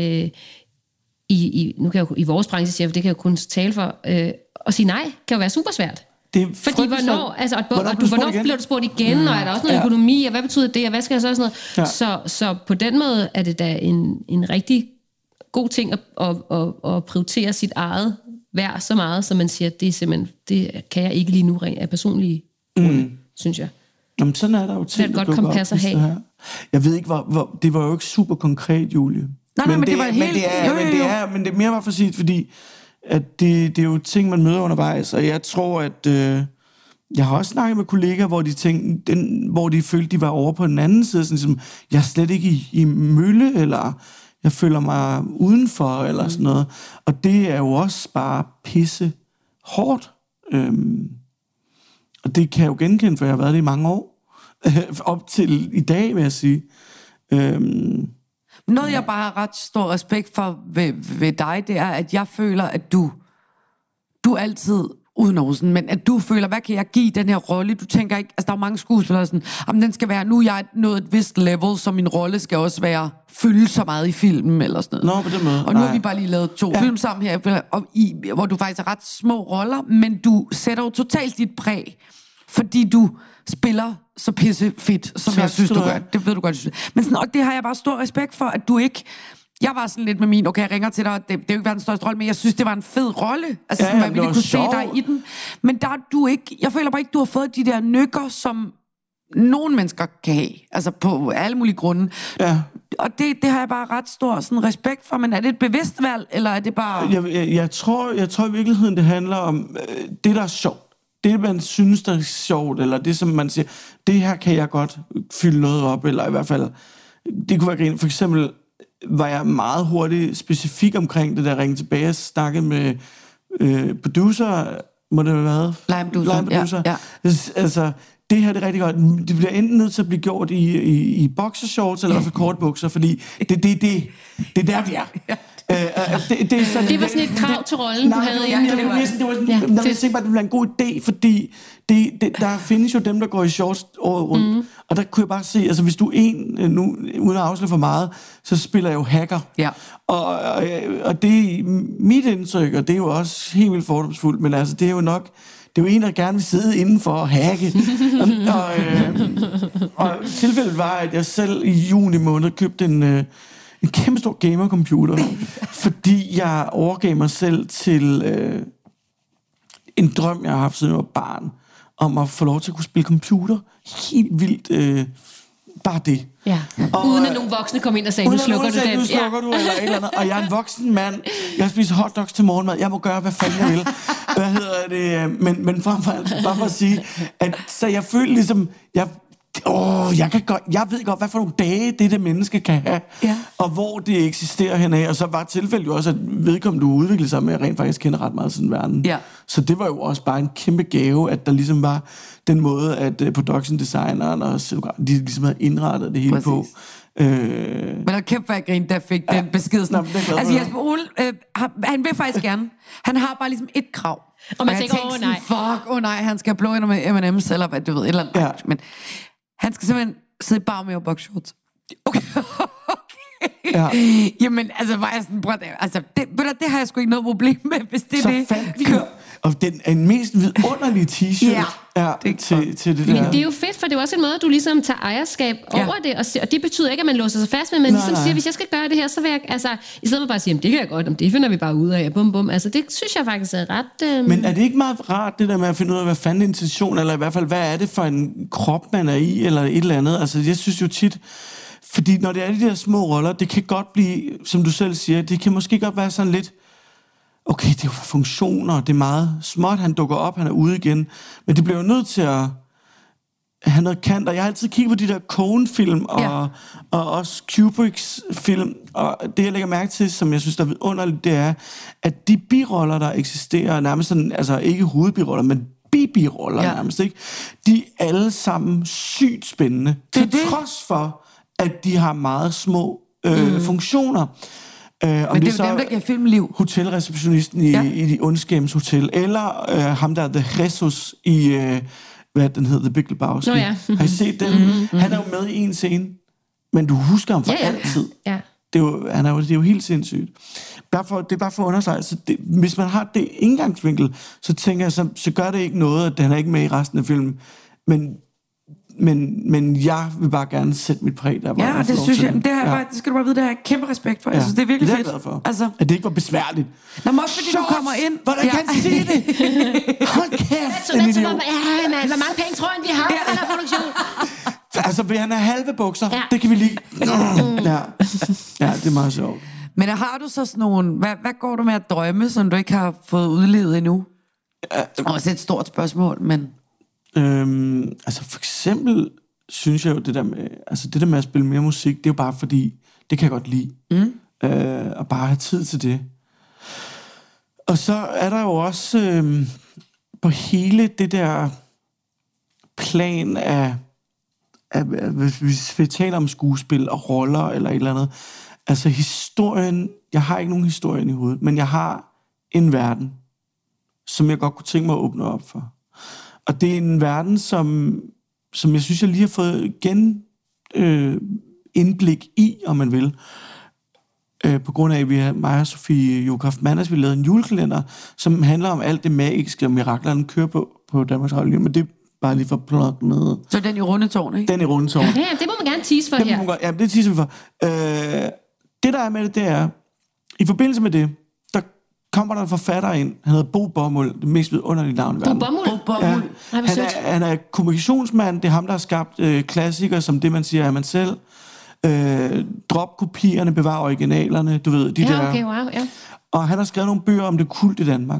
i, i, nu kan jeg jo, i vores branche, det kan jeg jo kun tale for, øh, at sige nej, kan jo være super svært. Det fordi hvornår, altså, og, hvornår, og du, hvornår bliver du spurgt igen, mm. og er der også noget ja. økonomi, og hvad betyder det, og hvad skal jeg så, og sådan noget. Ja. Så, så på den måde er det da en, en rigtig god ting at, at, at, at prioritere sit eget værd så meget, så man siger, at det er simpelthen, det kan jeg ikke lige nu af personlige grunde, mm. synes jeg. Jamen sådan er der jo ting, det er et godt kompas at have. Jeg ved ikke, hvor, hvor, det var jo ikke super konkret, Julie. Nej, nej, men, men det var helt... Men det er, jo, jo, jo. Men det er, men det er mere bare for at sige, fordi at det, det er jo ting, man møder undervejs, og jeg tror, at øh, jeg har også snakket med kollegaer, hvor de tænkte, den, hvor de følte, de var over på den anden side, sådan ligesom, jeg er slet ikke i, i mølle, eller jeg føler mig udenfor, eller sådan noget. Og det er jo også bare pisse hårdt. Øhm, og det kan jeg jo genkende, for jeg har været det i mange år. Op til i dag, vil jeg sige. Øhm, Noget, jeg bare har ret stor respekt for ved, ved dig, det er, at jeg føler, at du, du altid, uden Olsen, men at du føler, hvad kan jeg give den her rolle? Du tænker ikke, altså der er mange skuespillere sådan, om den skal være, nu er jeg nået et vist level, så min rolle skal også være, fylde så meget i filmen, eller sådan noget. Nå, på den måde. Og nu har vi bare lige lavet to ja. film sammen her, og i, hvor du faktisk har ret små roller, men du sætter jo totalt dit præg, fordi du spiller så pisse fedt, som tak, jeg synes, du gør. Det ved du godt. Men sådan, og det har jeg bare stor respekt for, at du ikke... Jeg var sådan lidt med min, okay, jeg ringer til dig, det, det er jo ikke verdens største rolle, men jeg synes, det var en fed rolle. Altså, ja, sådan, man ville kunne sjov. se dig i den. Men der er du ikke... Jeg føler bare ikke, du har fået de der nykker, som nogle mennesker kan have. Altså, på alle mulige grunde. Ja. Og det, det har jeg bare ret stor sådan, respekt for, men er det et bevidst valg, eller er det bare... Jeg, jeg, jeg, tror, jeg tror i virkeligheden, det handler om øh, det, der er sjovt. Det, man synes, der er sjovt, eller det, som man siger, det her kan jeg godt fylde noget op, eller i hvert fald, det kunne være grine. For eksempel var jeg meget hurtigt specifik omkring det der ringe tilbage og snakke med øh, producer, må det have været? Lime producer, Lime producer. Ja, ja. Altså, det her det er rigtig godt. Det bliver enten nødt til at blive gjort i, i, i boxershorts, eller i hvert fald kortbukser, fordi det, det, det, det, det er der, vi er. Uh, uh, det, det, sådan, det var sådan et krav til rollen, nej, du havde inden. Det, det, var, det, var, ja, det, jeg tænkte bare, det ville være en god idé, fordi det, det, der findes jo dem, der går i shorts året rundt. Mm. Og der kunne jeg bare se, altså hvis du er en, nu, uden at afsløre for meget, så spiller jeg jo hacker. Ja. Og, og, og det er mit indtryk, og det er jo også helt vildt fordomsfuldt, men altså det er jo nok... Det er jo en, der gerne vil sidde indenfor og hacke. og, og, øh, og tilfældet var, at jeg selv i juni måned købte en... Øh, en kæmpe stor gamercomputer, fordi jeg overgav mig selv til øh, en drøm, jeg har haft siden jeg var barn, om at få lov til at kunne spille computer. Helt vildt. Øh, bare det. Ja. Og, uden at nogle voksne kom ind og sagde, nu slukker du den. Nu slukker du, eller et eller andet. Og jeg er en voksen mand. Jeg spiser hotdogs til morgenmad. Jeg må gøre, hvad fanden jeg vil. Hvad hedder det? Men, men frem for alt, bare for at sige, at så jeg følte ligesom, jeg Åh, oh, jeg, kan godt, jeg ved godt, hvad for nogle dage det der menneske kan have, ja. Og hvor det eksisterer henad. Og så var tilfældet jo også, at vedkommende du udviklede sig med, at rent faktisk kender ret meget sådan verden. Ja. Så det var jo også bare en kæmpe gave, at der ligesom var den måde, at uh, production designeren og de ligesom havde indrettet det hele præcis. På. Øh... Men der kæmpe for, at grine, der fik ja. Den besked. Sådan. Nå, altså Jesper Ole, øh, han vil faktisk gerne. Han har bare ligesom et krav. Og man og tænker, åh oh, nej. Fuck, åh oh, nej, han skal have blå med M and M's, eller hvad du ved, eller ja. Men han skal simpelthen sidde i bar med boxshorts. Okay. Ja. Jamen, altså, var jeg sådan, bror, altså, det, det har jeg sgu ikke noget problem med, hvis det er så det. Så fandt vi og den en mest vidunderlige t-shirt ja, er det til, til det der. Men det er jo fedt, for det er også en måde, at du ligesom tager ejerskab ja. over det, og, og det betyder ikke, at man låser sig fast, men man nej, ligesom nej. siger, hvis jeg skal gøre det her, så vil jeg, altså, i stedet for bare at sige, det kan jeg godt, om det finder vi bare ud af, bum bum, altså det synes jeg faktisk er ret... Øhm... Men er det ikke meget rart, det der med at finde ud af, hvad fanden intention, eller i hvert fald, hvad er det for en krop, man er i, eller et eller andet, altså jeg synes jo tit, fordi når det er de der små roller, det kan godt blive, som du selv siger, det kan måske godt være sådan lidt, okay, det er jo funktioner, det er meget småt, han dukker op, han er ude igen, men det bliver jo nødt til at have noget kant, og jeg har altid kigget på de der Coen-film, og, ja. og også Kubricks film, og det jeg lægger mærke til, som jeg synes der er vidunderligt, det er, at de biroller, der eksisterer, nærmest sådan, altså ikke hovedbiroller, men bibiroller ja. nærmest, ikke? De er alle sammen sygt spændende, til det. trods for, at de har meget små øh, mm. funktioner. Øh, Men det er jo dem, der giver filmliv. Hotelreceptionisten i, ja. i de ondskæms hotel, eller øh, ham der, The Jesus i, øh, hvad den hedder, The Big Lebowski. Nå, ja. mm-hmm. Har I set den? Mm-hmm. Han er jo med i en scene, men du husker ham for ja, ja. altid. Ja. Det, er jo, han er jo, det er jo helt sindssygt. Derfor, det er bare for at understrege, så det, hvis man har det indgangsvinkel, så tænker jeg, så, så gør det ikke noget, at han er ikke med i resten af filmen. Men Men, men jeg vil bare gerne sætte mit præg der. Hvor ja, det synes jeg, det, har jeg bare, det skal du bare vide, det har jeg kæmpe respekt for. Ja. Jeg synes, det er virkelig det er fedt. Jeg for. Altså, at det ikke var besværligt. Nå, men også fordi Shorts, du kommer ind. Hvordan ja. kan jeg sige det? Hold kæft, en idiot. Ja, man, hvor mange penge tror jeg, vi har i den her produktion? Altså, vil han have halve bukser? Ja. Det kan vi lige... ja. ja, det er meget sjovt. Men har du så sådan nogle... Hvad, hvad går du med at drømme, som du ikke har fået udlevet endnu? Ja. Også et stort spørgsmål, men... Øhm, altså, for eksempel... synes jeg jo, det der med, altså det der med at spille mere musik, det er jo bare fordi, det kan jeg godt lide. Mm. Øh, og bare have tid til det. Og så er der jo også øh, på hele det der plan af, af, af, hvis vi taler om skuespil og roller eller et eller andet, altså historien, jeg har ikke nogen historie i hovedet, men jeg har en verden, som jeg godt kunne tænke mig at åbne op for. Og det er en verden, som som jeg synes, jeg lige har fået igen øh, indblik i, om man vil. Øh, på grund af, at vi har, mig og Sofie Jokoft Manders, vi lavede en julekalender, som handler om alt det magiske og miraklerne kører på, på Danmarks Radio. Men det er bare lige for plot med. Så den i Rundetårn, ikke? Den i Rundetårn. Ja, det må man gerne tease for den her. Godt, ja, det teaser vi for. Øh, det, der er med det, det er, i forbindelse med det, kommer der en forfatter ind, han hedder Bo Bomuld, det mest vidunderlige navn i verden. Bo Bomuld? Bo Bomuld. Ja. Han, er, han er kommunikationsmand, det er ham, der har skabt øh, klassikere, som det, man siger, er man selv. Øh, drop kopierne, bevar originalerne, du ved, de ja, der. Okay, wow, ja. Og han har skrevet nogle bøger om det kult i Danmark.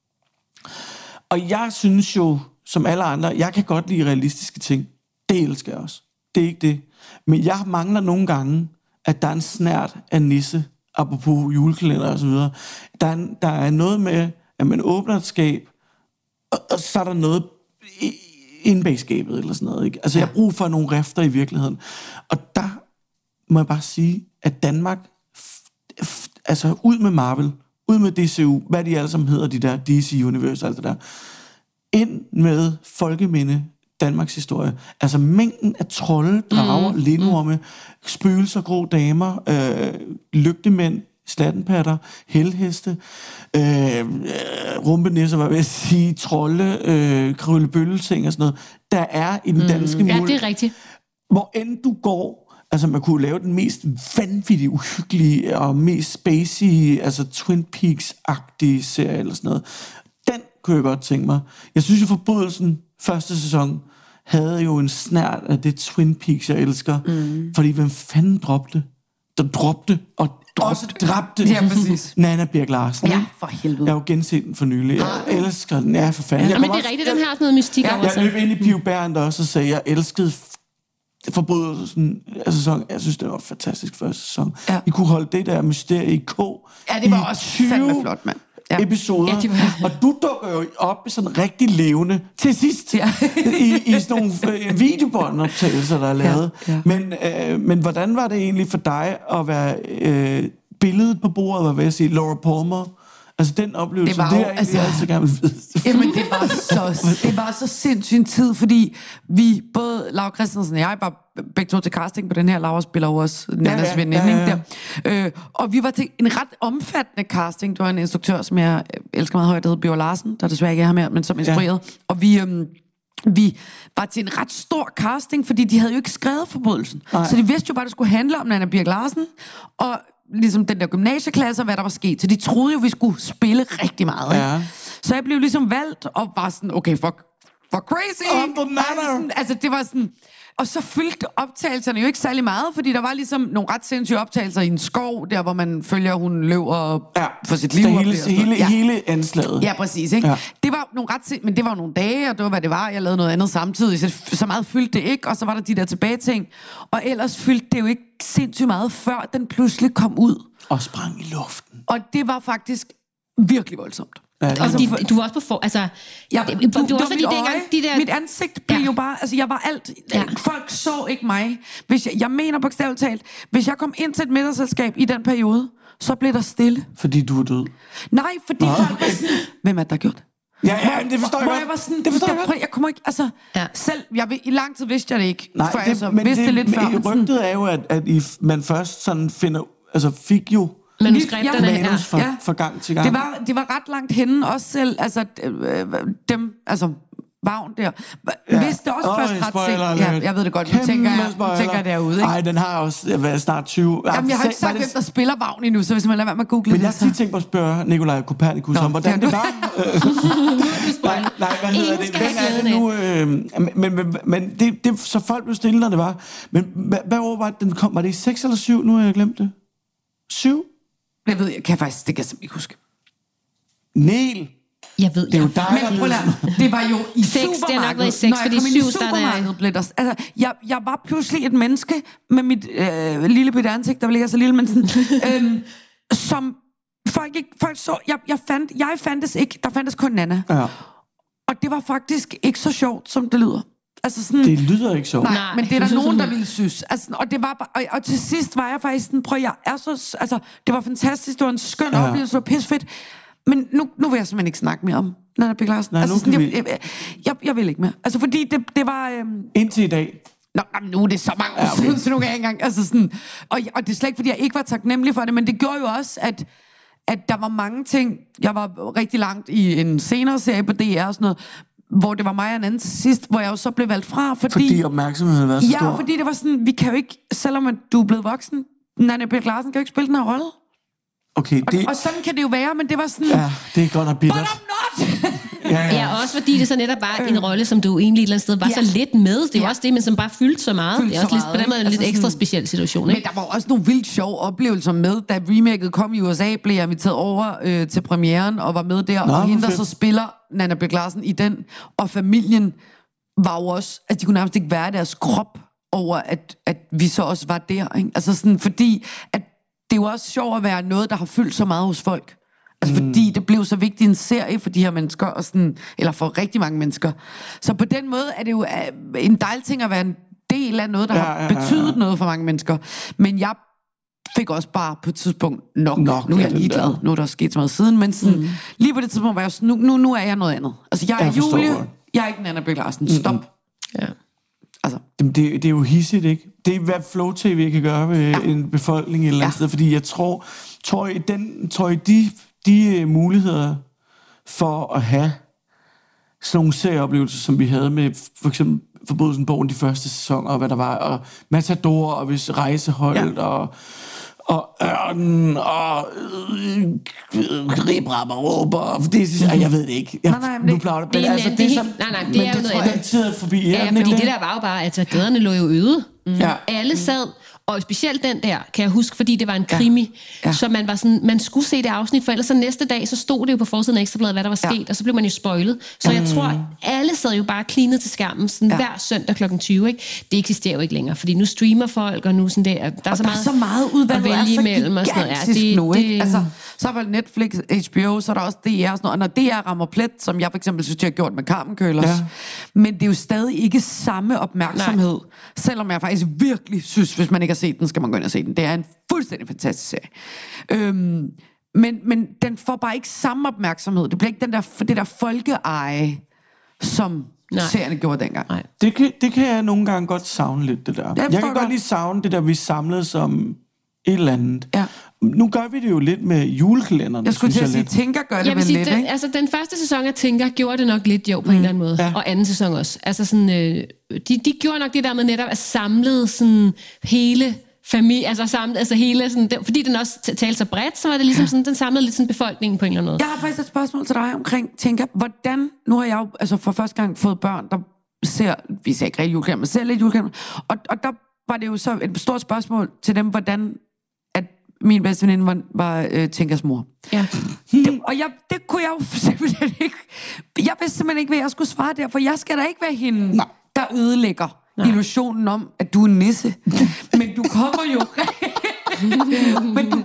Og jeg synes jo, som alle andre, jeg kan godt lide realistiske ting. Det elsker jeg også. Det er ikke det. Men jeg mangler nogle gange, at der er en snert af nisse, apropos julekalender og så videre. Der er, der er noget med, at man åbner et skab, og, og så er der noget inde bag skabet, eller sådan noget. Ikke? Altså, jeg har brug for nogle rifter i virkeligheden. Og der må jeg bare sige, at Danmark, f- f- altså ud med Marvel, ud med D C U, hvad de alle sammen hedder, de der D C Universe, alt det der, ind med folkeminde, Danmarks historie. Altså mængden af trolde, drager, mm, lindorme, mm. spøgelser, grå damer, øh, lygtemænd, slattenpatter, helheste, øh, rumpenisser, hvad vil jeg sige, trolde, øh, krøllebølleting og sådan noget, der er i den danske mm. mul. Ja, det er rigtigt. Hvor end du går, altså man kunne lave den mest vanvittige, uhyggelige og mest spacey, altså Twin Peaks-agtige serie eller sådan noget. Den kunne jeg godt tænke mig. Jeg synes jo, Forbrydelsen første sæson havde jo en snert af det Twin Peaks, jeg elsker. Mm. Fordi hvem fanden dropte? Der dropte og også dræbte ja, præcis. Nanna Birk Larsen. Ja, for helvede. Jeg har jo genset den for nylig. Jeg elsker den. Ja, for fanden. Ja, jeg men det er rigtigt, den har sådan noget mystik ja, over sig. Jeg løb ind i Pio Berndt også og sagde, jeg elskede Forbrydelsen af sæson. Jeg synes, det var fantastisk første sæson. Ja. Vi kunne holde det der mysterie i K. Ja, det var også fandme flot, mand. Ja. Episoder, ja, var... og du dukker jo op sådan rigtig levende til sidst ja. i, i sådan nogle øh, videobåndoptagelser, der er lavet. Ja, ja. Men, øh, men hvordan var det egentlig for dig at være øh, billedet på bordet, hvad vil jeg sige, Laura Palmer? Altså den oplevelse, det, var det jo, er jeg altså, altid gerne vil vide. Jamen det var så, det var så sindssygt en tid, fordi vi, både Laura Christensen og jeg, var begge to til casting på den her. Laura spiller jo også Nannas ja, veninde, ja, ja. der. Øh, og vi var til en ret omfattende casting. Det var en instruktør, som jeg elsker meget højt, der hedder Bjørn Larsen, der desværre ikke er her mere, men som instruerede. Ja. Og vi... Øhm, Vi var til en ret stor casting, fordi de havde jo ikke skrevet Forbrydelsen. Nej. Så de vidste jo bare, at det skulle handle om Nanna Birk Larsen, og ligesom den der gymnasieklasse, og hvad der var sket. Så de troede jo, vi skulle spille rigtig meget. Ja. Ikke? Så jeg blev ligesom valgt, og var sådan, okay, for, for crazy. On the sådan, altså, det var sådan... Og så fyldte optagelserne jo ikke særlig meget, fordi der var ligesom nogle ret sindssyge optagelser i en skov, der hvor man følger, hun løber ja. for sit liv. Det hele, hele, ja. hele anslaget. Ja, præcis. Ikke? Ja. Det var nogle ret sind... men det var nogle dage, og det var, hvad det var. Jeg lavede noget andet samtidig, så, så meget fyldte det ikke, og så var der de der tilbage-ting. Og ellers fyldte det jo ikke sindssygt meget, før den pludselig kom ud. Og sprang i luften. Og det var faktisk virkelig voldsomt. Ja, og de, du var også på for... Altså, ja, det, du, du, du var også fordi øje, dengang, de der... Mit ansigt blev ja. jo bare... Altså, jeg var alt... Ja. Folk så ikke mig. Hvis jeg, jeg mener bogstaveligt talt, hvis jeg kom ind til et middagsselskab i den periode, så blev der stille. Fordi du var død? Nej, fordi Nå. folk var sådan... Hvem er det, der gjort det? Ja, ja, det forstår jeg godt. Jeg var sådan, det forstår jeg, jeg godt. Jeg kommer ikke, altså, ja. selv, jeg, i lang tid vidste jeg det ikke, Nej, før det, jeg så men vidste det, det lidt før. Men rygtet sådan, er jo, at, at I, man først sådan finder, altså fik jo manuskripterne, ja, manus fra, ja. fra gang til gang. Det var, det var ret langt henne, også selv, altså, øh, dem, altså, Vagn der. Ja. Vidste også oh, først ret sent. Ja, jeg ved det godt, nu tænker jeg, nu tænker jeg derude. Nej, den har også været snart tyve. Jamen, jeg har ikke sagt, hvem der spiller Vagn endnu, så hvis man lader være med at google men det. Men jeg har tit tænkt på at spørge Nikolaj Kopernikus om, hvordan det var. nej, nej, hvad hedder det? Hvem er det nu? Øh, men men, men det, det, så folk blev stille, når det var. Men hvad, hvad år var det, den kom? Var det i seks eller syv? Nu har jeg glemt det. Syv? Jeg ved, jeg kan faktisk, det kan jeg simpelthen ikke huske. Neil. Jeg ved, det er jo dig, men prøv at, det var jo i seks, det har nok været i seks, fordi syv startede jeg. Blev der, altså, jeg. Jeg var pludselig et menneske med mit øh, lille bitte ansigt, der ligger så lille, men sådan, øhm, som folk ikke, folk så, jeg, jeg, fandt, jeg fandtes ikke, der fandtes kun Nanna. Ja. Og det var faktisk ikke så sjovt, som det lyder. Altså sådan, det lyder ikke sjovt. Nej, nej, men det er der nogen, der ville synes. Altså, og, det var bare, og, og til sidst var jeg faktisk sådan, prøv, jeg er så, altså, det var fantastisk, det var en skøn ja. oplevelse, det var pissefedt. Men nu, nu vil jeg simpelthen ikke snakke mere om Nanna Birk Larsen. Altså, sådan, jeg, jeg, jeg, jeg vil ikke mere. Altså, fordi det, det var... Øhm... Indtil i dag. Nå, nu er det så mange år ja, okay. siden, så nu kan jeg ikke engang... Altså sådan, og, og det er slet ikke, fordi jeg ikke var taknemmelig for det, men det gjorde jo også, at, at der var mange ting... Jeg var rigtig langt i en senere serie på D R og sådan noget, hvor det var mig og en anden til sidst, hvor jeg jo så blev valgt fra, fordi... Fordi opmærksomheden havde været så ja, stor. Ja, fordi det var sådan, vi kan jo ikke... Selvom at du er blevet voksen, Nanna Birk Larsen kan jo ikke spille den her rolle. Okay, det... og, og sådan kan det jo være, men det var sådan... Ja, det er godt at bittert. But I'm not! ja, ja. ja, også fordi det så netop bare en rolle, som du egentlig et eller andet sted var ja. så lidt med. Det er jo ja. også det, men som bare fyldte så meget. Fyldt det er også lidt, på den måde en altså lidt ekstra sådan, speciel situation. Ikke? Men der var også nogle vildt sjove oplevelser med, da remaket kom i U S A, blev jeg inviteret over øh, til premieren og var med der. Nå, og hende, der så spiller Nanna Birk Larsen i den, og familien var jo også... Altså, de kunne nærmest ikke være deres krop over, at, at vi så også var der. Ikke? Altså sådan, fordi... at det er jo også sjovt at være noget, der har fyldt så meget hos folk. Altså mm. fordi det blev så vigtig en serie for de her mennesker, og sådan, eller for rigtig mange mennesker. Så på den måde er det jo en dejlig ting at være en del af noget, der ja, har betydet ja, ja. noget for mange mennesker. Men jeg fik også bare på et tidspunkt nok. nok nu er jeg ligeglad. Nu er der sket så meget siden, men sådan, mm. lige på det tidspunkt var jeg sådan, nu, nu, nu er jeg noget andet. Altså jeg er jeg Julie, jeg er ikke Nanna Birk Larsen. Stop. Mm-hmm. Ja. Altså. Det, det er jo hissigt, ikke? Det er, hvad Flow T V kan gøre ved ja. en befolkning et eller andet ja. sted, fordi jeg tror, tror I, den, tror I de, de muligheder for at have sådan nogle serieoplevelser, som vi havde med for eksempel Forbrydelsen Bogen de første sæsoner, og hvad der var, og Matador, og hvis Rejseholdet, ja. og og Ørnen, og Ribrab og Råber, det er, jeg ved det ikke. Jeg, nej, nej, men det, det, det, altså, det, det, som, nej, nej, det men er det jo tror noget jeg altid er forbi. Ja, fordi det der var jo bare, at gaderne lå jo øde. Mm. Ja. Alle sad, og specielt den der, kan jeg huske, fordi det var en krimi, ja. Ja. Så man var sådan, man skulle se det afsnit, for ellers så næste dag, så stod det jo på forsiden af Ekstrabladet, hvad der var sket, ja. Og så blev man jo spoilet. Så mm. jeg tror, alle sad jo bare klinet til skærmen, sådan ja. hver søndag klokken tyve, ikke? Det eksisterer jo ikke længere, fordi nu streamer folk, og nu sådan der, der er så meget, der er så meget udvalg, at vælge imellem, og sådan noget. Ja, det, nu, ikke? Det, altså, så er der Netflix, H B O, så er der også D R, og sådan noget, og når D R rammer plet, som jeg for eksempel synes, jeg har gjort med Carmen Køllers, ja. Men det er jo stadig ikke samme opmærksomhed, nej. Selvom jeg faktisk virkelig synes, hvis man ikke har set den, skal man gå ind og se den. Det er en fuldstændig fantastisk serie. Øhm, Men, men den får bare ikke samme opmærksomhed. Det bliver ikke den der, det der folkeeje, som Nej. serien gjorde dengang. Nej. Det, kan, det kan jeg nogle gange godt savne lidt, det der. Jeg, jeg kan godt, godt lige savne det der, vi samlede som et eller andet. Ja. Nu gør vi det jo lidt med julekalenderen. Jeg skulle til at sige, Tinker gør det vel lidt, den, ikke? Altså, den første sæson af Tinker gjorde det nok lidt, jo, på mm. en eller anden måde. Ja. Og anden sæson også. Altså, sådan, øh, de, de gjorde nok det der med netop at samle sådan hele familie, altså samlet, altså hele sådan, det, fordi den også talte så bredt, så var det ligesom sådan, den samlede lidt sådan befolkningen på en eller anden måde. Jeg har faktisk et spørgsmål til dig omkring Tinker. Hvordan, nu har jeg jo altså for første gang fået børn, der ser, vi ser ikke rigtig julekalender, men ser lidt julekalender, og, og der var det jo så et stort spørgsmål til dem, hvordan at min bedste veninde var, var øh, Tinkers mor. Ja. Det, og jeg, det kunne jeg jo simpelthen ikke, jeg vidste simpelthen ikke, hvad jeg skulle svare der, for jeg skal da ikke være hende, Nej. der ødelægger Nej. illusionen om, at du er nisse. Men du kommer jo... men, du,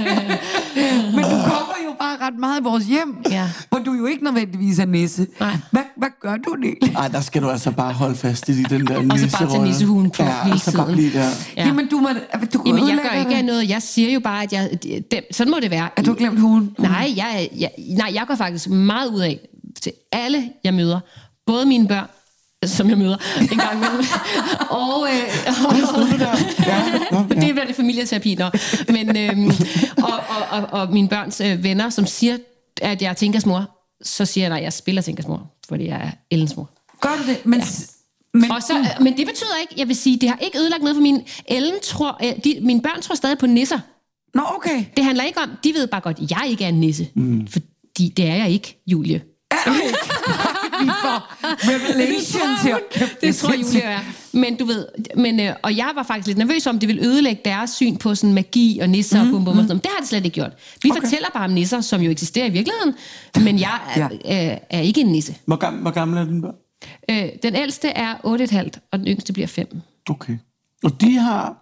men du kommer jo bare ret meget i vores hjem, ja. hvor du jo ikke nødvendigvis er nisse. Hvad, hvad gør du det? Nej, der skal du altså bare holde fast i den der nisserolle. Og så bare tage nissehuen på ja, hele tiden. Bare blive der. Ja. Jamen, du må... Du Jamen, jeg gør ikke noget. Jeg siger jo bare, at jeg... Det, sådan må det være. Er du glemt huen? Nej, jeg, jeg, nej, jeg går faktisk meget ud af til alle, jeg møder. Både mine børn, som jeg møder en gang imellem. og, øh, og, og det bliver det familieterapi, nå. Men, øhm, og, og, og, og mine børns øh, venner, som siger, at jeg er Tinkers mor, så siger jeg, nej, jeg spiller Tinkers mor, fordi jeg er Ellens mor. Gør du det? Men, ja. men, og så, øh, men det betyder ikke, jeg vil sige, det har ikke ødelagt noget for min Ellen tror, øh, de, mine børn tror stadig på nisser. Nå, okay. Det handler ikke om, de ved bare godt, at jeg ikke er en nisse. Mm. Fordi det er jeg ikke, Julie. Er du ikke? Revelations her. Det tror Julie er. Men du ved, men, øh, og jeg var faktisk lidt nervøs om, det ville ødelægge deres syn på sådan magi og nisser mm, og bum, bum, mm. og sådan. Det har det slet ikke gjort. Vi okay. fortæller bare om nisser, som jo eksisterer i virkeligheden, men jeg er, ja. øh, er ikke en nisse. Hvor gammel, hvor gammel er din børn? Øh, den ældste er otte komma fem, og den yngste bliver fem. Okay. Og de har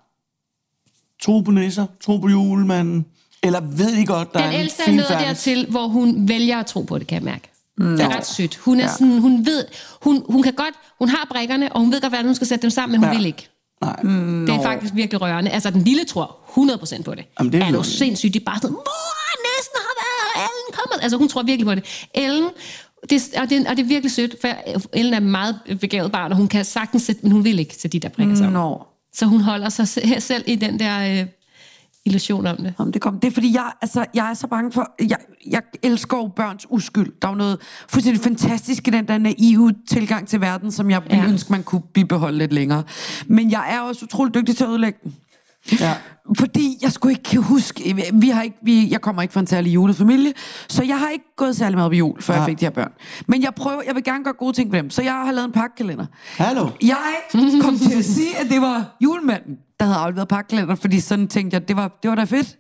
tro på nisser, tro på julemanden, eller ved I godt, der den er en ældste er nået dertil, hvor hun vælger at tro på det, kan jeg mærke. Mm. Det er ret sødt. Hun er ja. sådan, hun ved, hun, hun kan godt, hun har brikkerne, og hun ved godt, hvordan hun skal sætte dem sammen, men hun ja. vil ikke. Nej. Mm, det er faktisk virkelig rørende. Altså, den lille tror hundrede procent på det. Jamen, det er, er jo sindssygt. De er bare sådan, mor, næsten har været, Ellen kommer. Altså, hun tror virkelig på det. Ellen, det, og, det, og det er virkelig sødt, for Ellen er meget begavet barn, og hun kan sagtens sætte, men hun vil ikke sætte de der prikker sammen. No. Så hun holder sig selv i den der... Øh, illusion om det. Om det kom. Det er fordi, jeg, altså, jeg er så bange for... Jeg, jeg elsker jo børns uskyld. Der er jo noget fuldstændig fantastisk i den der naive tilgang til verden, som jeg ville ja. ønske, man kunne bibeholde lidt længere. Men jeg er også utrolig dygtig til at ødelægge den. Ja. Fordi jeg skulle ikke huske... Vi har ikke, vi, jeg kommer ikke fra en særlig julefamilie, så jeg har ikke gået særlig meget på jul, før ja. jeg fik de her børn. Men jeg prøver, jeg vil gerne gøre gode ting med dem, så jeg har lavet en pakkekalender. Hallo? Jeg kom til at sige, at det var julemanden, der havde afleveret pakkekalender, fordi sådan tænkte jeg, det var, det var da fedt.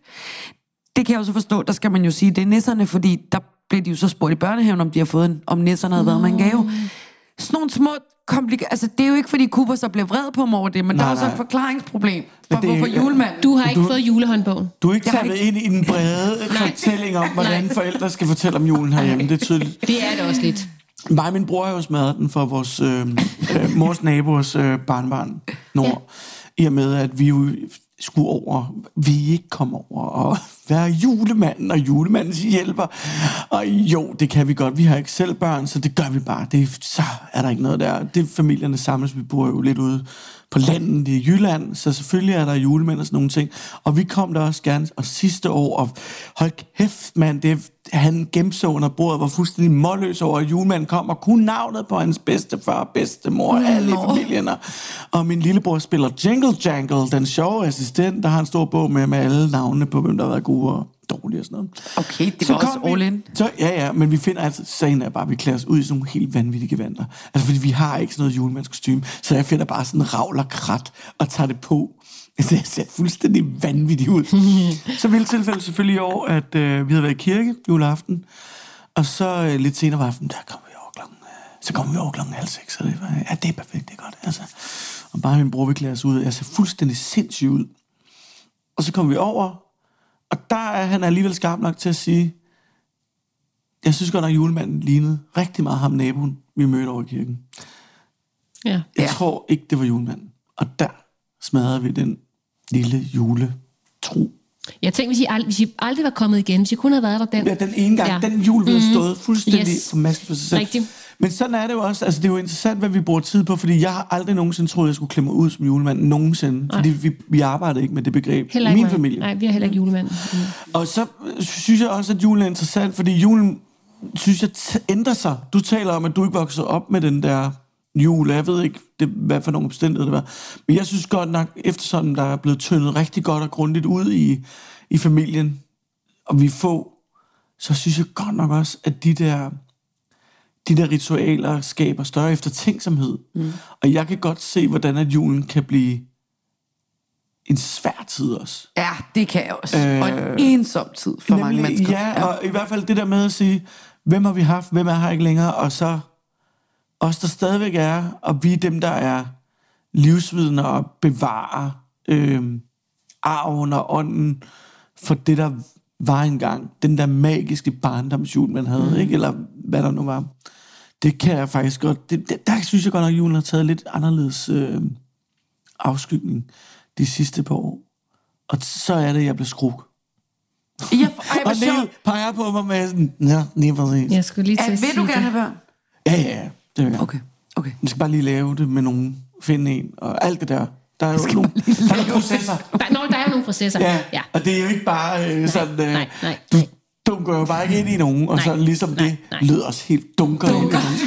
Det kan jeg jo så forstå, der skal man jo sige, det er nisserne, fordi der blev de jo så spurgt i børnehaven, om de har fået en, om nisserne havde været med en gave. Sådan nogle små komplikationer. Altså, det er jo ikke, fordi Cooper så blev vred på mig over det, men nej, der er også et forklaringsproblem for, det, hvorfor julemanden... Du har ikke du, fået julehåndbogen. Du er ikke taget ikke... ind i den brede fortælling om, hvordan forældre skal fortælle om julen herhjemme. Det er tydeligt. Det er det også lidt. Mig og min bror har jo smadret den for vores øh, øh, mors nabos øh, barnbarn, Nord. Ja. I og med, at vi jo skulle over, vi ikke kom over og være julemanden og julemandens hjælper. Og jo, det kan vi godt. Vi har ikke selv børn, så det gør vi bare. Det, så er der ikke noget der. Det familierne samles. Vi bor jo lidt ude på landet i Jylland, så selvfølgelig er der julemænd og sådan nogle ting. Og vi kom der også gerne, og sidste år, og hold kæft, mand, det, han gemte sig under bordet, var fuldstændig målløs over, at julemanden kom og kunne navnet på hans bedstefar og bedstemor, mm, alle i familien. Og min lillebror spiller Jingle Jangle, den sjove assistent, der har en stor bog med, med alle navnene på, hvem der har været gode og dårlige og sådan noget. Okay, det var også all in. Så, ja, ja, men vi finder altså, sagen er bare, at vi klæder os ud i sådan nogle helt vanvittige gevanter. Altså, fordi vi har ikke sådan noget julemandskostyme, så jeg finder bare sådan en ravl og krat og tager det på. Det ser fuldstændig vanvittigt ud. Så ville tilfældet selvfølgelig i år, at øh, vi havde været i kirke juleaften, og så øh, lidt senere på aftenen, der kom vi over klokken, øh, så kom vi over klokken halv seks, så det var, ja, det er perfekt, det er godt, altså. Og bare min bror vil klæde os ud, jeg ser fuldstændig sindssygt ud. Og så kom vi over, og der er han alligevel skarp nok til at sige, jeg synes godt nok, julemanden lignede rigtig meget ham naboen, vi mødte over i kirken. Ja. Jeg ja. tror ikke, det var julemanden. Og der smadrede vi den lille juletro Jeg tænkte, hvis I, ald- hvis I aldrig var kommet igen, hvis I kun havde været der den. Ja, den ene gang, ja. Den jul ville have stået fuldstændig Yes. for masken for sig selv. Rigtigt. Men sådan er det jo også, altså det er jo interessant, hvad vi bruger tid på, fordi jeg har aldrig nogensinde troet, at jeg skulle klemme mig ud som julemand, nogensinde. Nej. Fordi vi, vi arbejder ikke med det begreb Heller i ikke min mig. familie. Nej, vi har heller ikke julemand. Mm. Og så synes jeg også, at julen er interessant, fordi julen, synes jeg, t- ændrer sig. Du taler om, at du ikke voksede op med den der jul, jeg ved ikke, det, hvad for nogle omstændigheder det var. Men jeg synes godt nok, eftersom der er blevet tyndet rigtig godt og grundigt ud i, i familien, og vi få, så synes jeg godt nok også, at de der, de der ritualer skaber større eftertænksomhed. Mm. Og jeg kan godt se, hvordan at julen kan blive en svær tid også. Ja, det kan jeg også. Øh, og en ensom tid for nemlig, mange mennesker. Ja, ja, og i hvert fald det der med at sige, hvem har vi haft, hvem er her ikke længere, og så os, der stadigvæk er, og vi dem, der er livsvidner og bevarer øh, arven og ånden for det, der var engang. Den der magiske barndomsjul, man havde, mm. ikke? Eller hvad der nu var. Det kan jeg faktisk godt... Det, det, der synes jeg godt nok, at julen har taget lidt anderledes øh, afskygning de sidste par år. Og så er det, jeg blev skruk. Ja, ej, og Niel peger på mig med sådan... Ja, lige præcis. Jeg skulle lige til ja, at vil du sige gerne det. have børn? Ja, ja, ja. Det vil jeg. Okay, okay. Vi skal bare lige lave det med nogen. Finde en. Og alt det der. Der er jo nogle, der er nogle processer. Der, nå, der er nogle processer. Ja, ja. og det er jo ikke bare øh, sådan... Øh, nej, nej. Du dunker jo bare ikke ind i nogen, og Nej, så ligesom nej, det nej. lød os helt dunker, dunker. ind i nogen.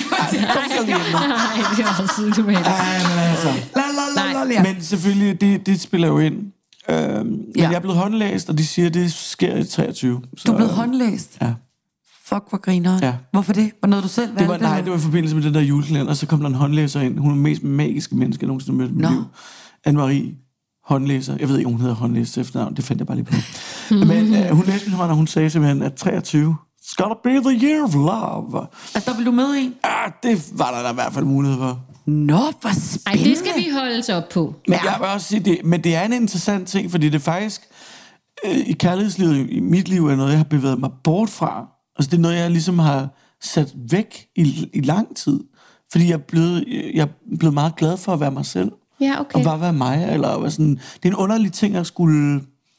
Nej, det var også sygt, du mener. Ej, men altså... La, la, la, la, la. Men selvfølgelig, det, det spiller jo ind. Øhm, men Ja. jeg er blevet håndlæst, og de siger, at det sker i treogtyve. Så, Du er blevet håndlæst? Ja. Fuck, hvor griner. Ja. Hvorfor det? Var noget, du selv valgte? Det var, nej, det var i forbindelse med den der julekalender, og så kom der en håndlæser ind. Hun er den mest magiske menneske, jeg nogensinde har mødt i mit Nå. liv. Anne-Marie, håndlæser. Jeg ved ikke, om hun hedder håndlæser efternavn. Det fandt jeg bare lige på. Men øh, hun læste min hånd, og hun sagde simpelthen, at treogtyve skal der be the year of love. Altså, der vil du med en? Ja, det var der, der i hvert fald mulighed for. Nå, hvor Ej, spændende. det skal vi holde os op på. Men jeg vil også sige, det, men det er en interessant ting, fordi det faktisk øh, i kærlighedslivet, i mit liv, er noget, jeg har bevæget mig bort fra. Altså det er noget, jeg ligesom har sat væk i, i lang tid. Fordi jeg er, blevet, jeg er blevet meget glad for at være mig selv. Ja, okay. Og bare være mig. Eller være sådan, det er en underlig ting, at skulle...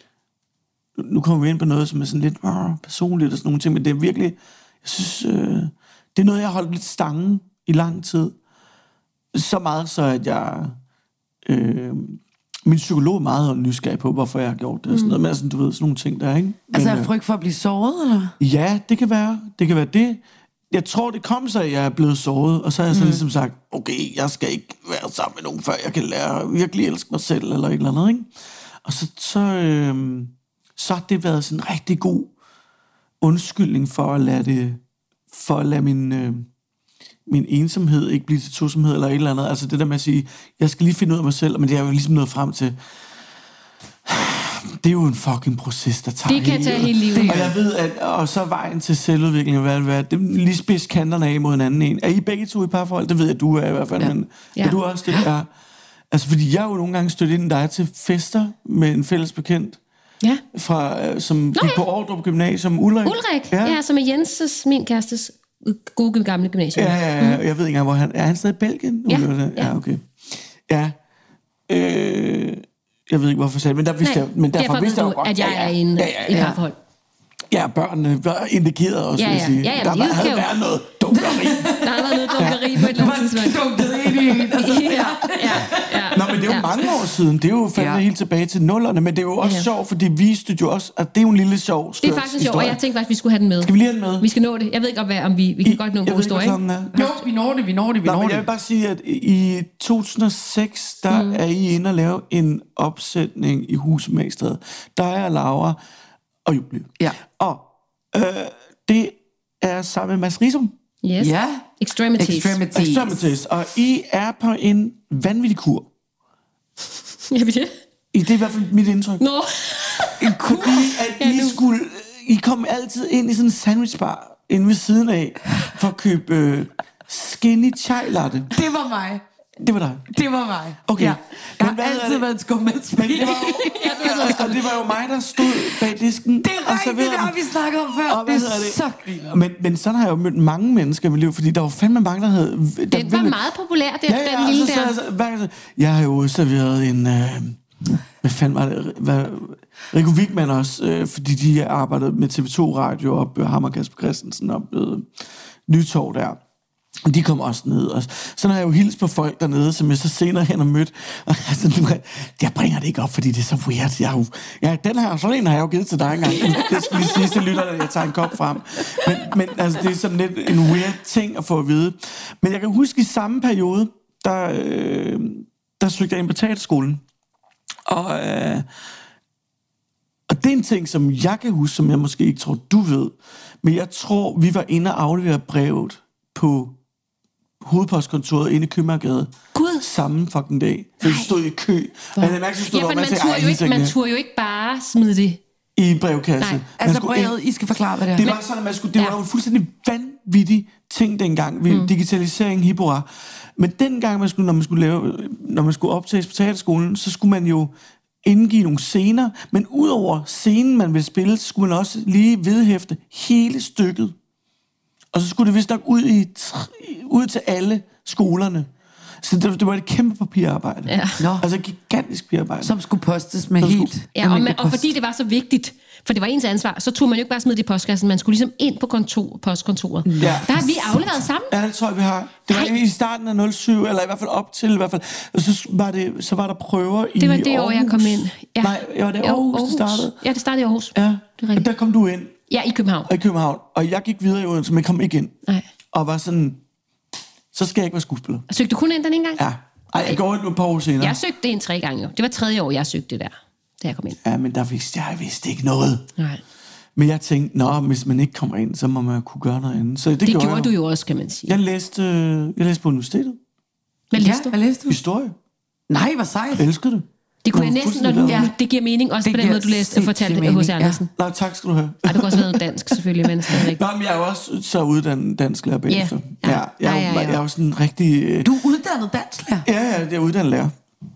Nu kommer vi ind på noget, som er sådan lidt øh, personligt og sådan nogle ting, men det er virkelig... Jeg synes, øh, det er noget, jeg har holdt lidt stangen i lang tid. Så meget så, at jeg... Øh, min psykolog er meget nysgerrig på, hvorfor jeg har gjort det og sådan noget. Men altså, du ved, sådan nogle ting der, ikke? Altså, Men, er frygt for at blive såret, eller? ja, det kan være. Det kan være det. Jeg tror, det kom så, at jeg er blevet såret, og så har jeg så mm. ligesom sagt, okay, jeg skal ikke være sammen med nogen, før jeg kan lære at virkelig elske mig selv, eller et eller andet, ikke? Og så, så, øh, så har det været sådan en rigtig god undskyldning for at lade det, for at lade min, øh, min ensomhed ikke blive til tosomhed, eller et eller andet. Altså det der med at sige, jeg skal lige finde ud af mig selv, men det er jo ligesom nået frem til, det er jo en fucking proces, der tager Det kan tage hele livet. Og jeg ved, at og så vejen til selvudvikling, hvad det er, det er lige spids kanterne af mod en anden en. Er I begge to i parforhold? Det ved jeg, du er i hvert fald, ja. Men Ja. er du også det? Ja. Altså, fordi jeg er jo nogle gange stødt ind dig til fester med en fælles bekendt, Ja. fra, øh, som gik ja. på Ordrup Gymnasium, Ulrik. Ulrik, ja. ja, som er Jenses, min kærestes gode gamle gymnasium. Ja, ja, ja. Mm. Jeg ved ikke engang, hvor han er. Han stadig i Belgien? Ja, ja. Ja, okay. Ja. Øh, jeg ved ikke, hvorfor jeg sagde det, men der vidste Nej, jeg, men derfor, derfor vidste jeg ved jo du, godt, at jeg ja, ja. er i en, ja, ja, i ja. parforhold. Ja, børnene var indikeret også, Ja, vil jeg ja. sige. Ja, ja, der men var, det havde kan jo- været noget dunkeri. Der har været noget dunkeri på et eller andet tidspunkt. Dunket ind i en, altså. Ja, ja, ja. Nå, men det er jo Ja. mange år siden. Det er jo fandme Ja. helt tilbage til nullerne, men det er jo også Ja. sjovt, fordi vi stødte jo også, at det er jo en lille sjov Det er faktisk sjovt, og jeg tænkte faktisk, vi skulle have den med. Skal vi lige have den med? Vi skal nå det. Jeg ved ikke, om, om vi, vi kan I- godt nå en jeg god ved ikke, historie. hvad Ikke? klokken er. Jo, vi når det, vi når det, vi Nå, når men jeg det. vil bare sige, at i to tusind og seks, der mm. er I inde og lave en opsætning i Huset Magstad. Der er Laura og Julie. Ja. Og øh, det er sammen med Mads Risum. Yes. Ja. Extremities. Extremities. Extremities. Og I er på en vanvittig kur. Ja, vi det? I, det er i hvert fald mit indtryk. Nå. En kur? Fordi at I skulle... I kom altid ind i sådan en sandwichbar inde ved siden af for at købe øh, skinny chai latte. Det var mig. Det var dig. Det var mig. Okay. Ja. Jeg Men hvad har er altid det? været en skummandsmand. Men det var jo, og det var jo mig, der stod bag disken. Det er og rigtigt, serverede det har dem. vi snakket om før. Og hvad Det hedder er det? så griner. Men, men sådan har jeg jo mødt mange mennesker i mit liv, fordi der var fandme mange, der havde... Der Den var meget populær, der, Ja, ja, den lille og så, der. så, så, hver gang så, jeg har jo serveret en, øh, hvad fanden var det? Hvad, Rico Wigman også, øh, fordi de arbejdede med T V to Radio op ved Hammer Kasper Christensen op ved Nytorv der. De kom også ned. Og så har jeg jo hilst på folk dernede, som jeg så senere hen har mødt. Og altså, jeg bringer det ikke op, fordi det er så weird. Jeg har jo, ja, den her, sådan en har jeg jo givet til dig engang. Det skal lige sige til lytterne, at jeg tager en kop frem. Men, men altså, det er sådan lidt en weird ting at få at vide. Men jeg kan huske, i samme periode, der, øh, der søgte jeg ind på teaterskolen. Og, øh, og det er en ting, som jeg kan huske, som jeg måske ikke tror, du ved. Men jeg tror, vi var inde og aflevere brevet på hovedpostkontoret inde i Købmagergade. Gud. Samme fucking dag. For vi stod i kø. Og jeg mærkte, så stod ja, der man, masse turde jo ikke, man turde jo ikke bare smide det i en brevkasse. Nej. Altså brevet, I skal forklare, hvad det er. Det var sådan, at man skulle, det ja. var jo en fuldstændig vanvittig ting dengang. Mm. Digitalisering, hippora. Men dengang, man skulle, når, man skulle lave, når man skulle optages på teaterskolen, så skulle man jo indgive nogle scener. Men udover scenen, man ville spille, så skulle man også lige vedhæfte hele stykket. Og så skulle det vist nok ud, i, ud til alle skolerne. Så det, det var et kæmpe papirarbejde. Ja. Nå. Altså et gigantisk papirarbejde. Som skulle postes med Som helt... skulle, ja, og, man, og fordi det var så vigtigt, for det var ens ansvar, så tog man jo ikke bare smide det i postkassen, man skulle ligesom ind på kontor, postkontoret. Ja. Der har vi afleveret sammen. Ja, det tror jeg, vi har. Det var Ej. i starten af nul syv, eller i hvert fald op til i hvert fald. Og så var, det, så var der prøver i Det var det Aarhus. år, jeg kom ind. Ja. Nej, ja, det er Aarhus, Aarhus, det startede. Ja, det startede i Aarhus. Ja, Det er og rigtigt. der kom du ind. Ja, i København. I København. Og jeg gik videre i Odense, men jeg kom ikke ind. Nej. Og var sådan, så skal jeg ikke være skuespiller. Søgte du kun ind den ene gang? Ja. Ej, jeg går ind et par år senere. Jeg søgte det en tre gange jo. Det var tredje år, jeg søgte det der, da jeg kom ind. Ja, men der vidste jeg vidste ikke noget. Nej. Men jeg tænkte, nå, hvis man ikke kommer ind, så må man kunne gøre noget andet. Så det, Det gjorde gjorde jeg. du jo også, kan man sige. Jeg læste, jeg læste på universitetet. Hvad Ja, læste du? hvad læste du? Historie. Nej, hvor sejt. Jeg elskede det. Det kunne Nå, jeg næsten, når fuldstændig du, glad. ja. det giver mening, også Det på den giver måde, du læste og sindssygt fortalte mening, H C Andersen. Nej, tak skal du have. Ej, du kan også være dansk selvfølgelig, men stadigvæk. Nå, men jeg er jo også så uddannet dansklærer bagefter. Ja, ja. Ja, jeg, er jo- Ja, ja, ja. jeg er jo sådan en rigtig... øh, Du er uddannet dansklærer. Ja, ja, jeg er uddannet lærer.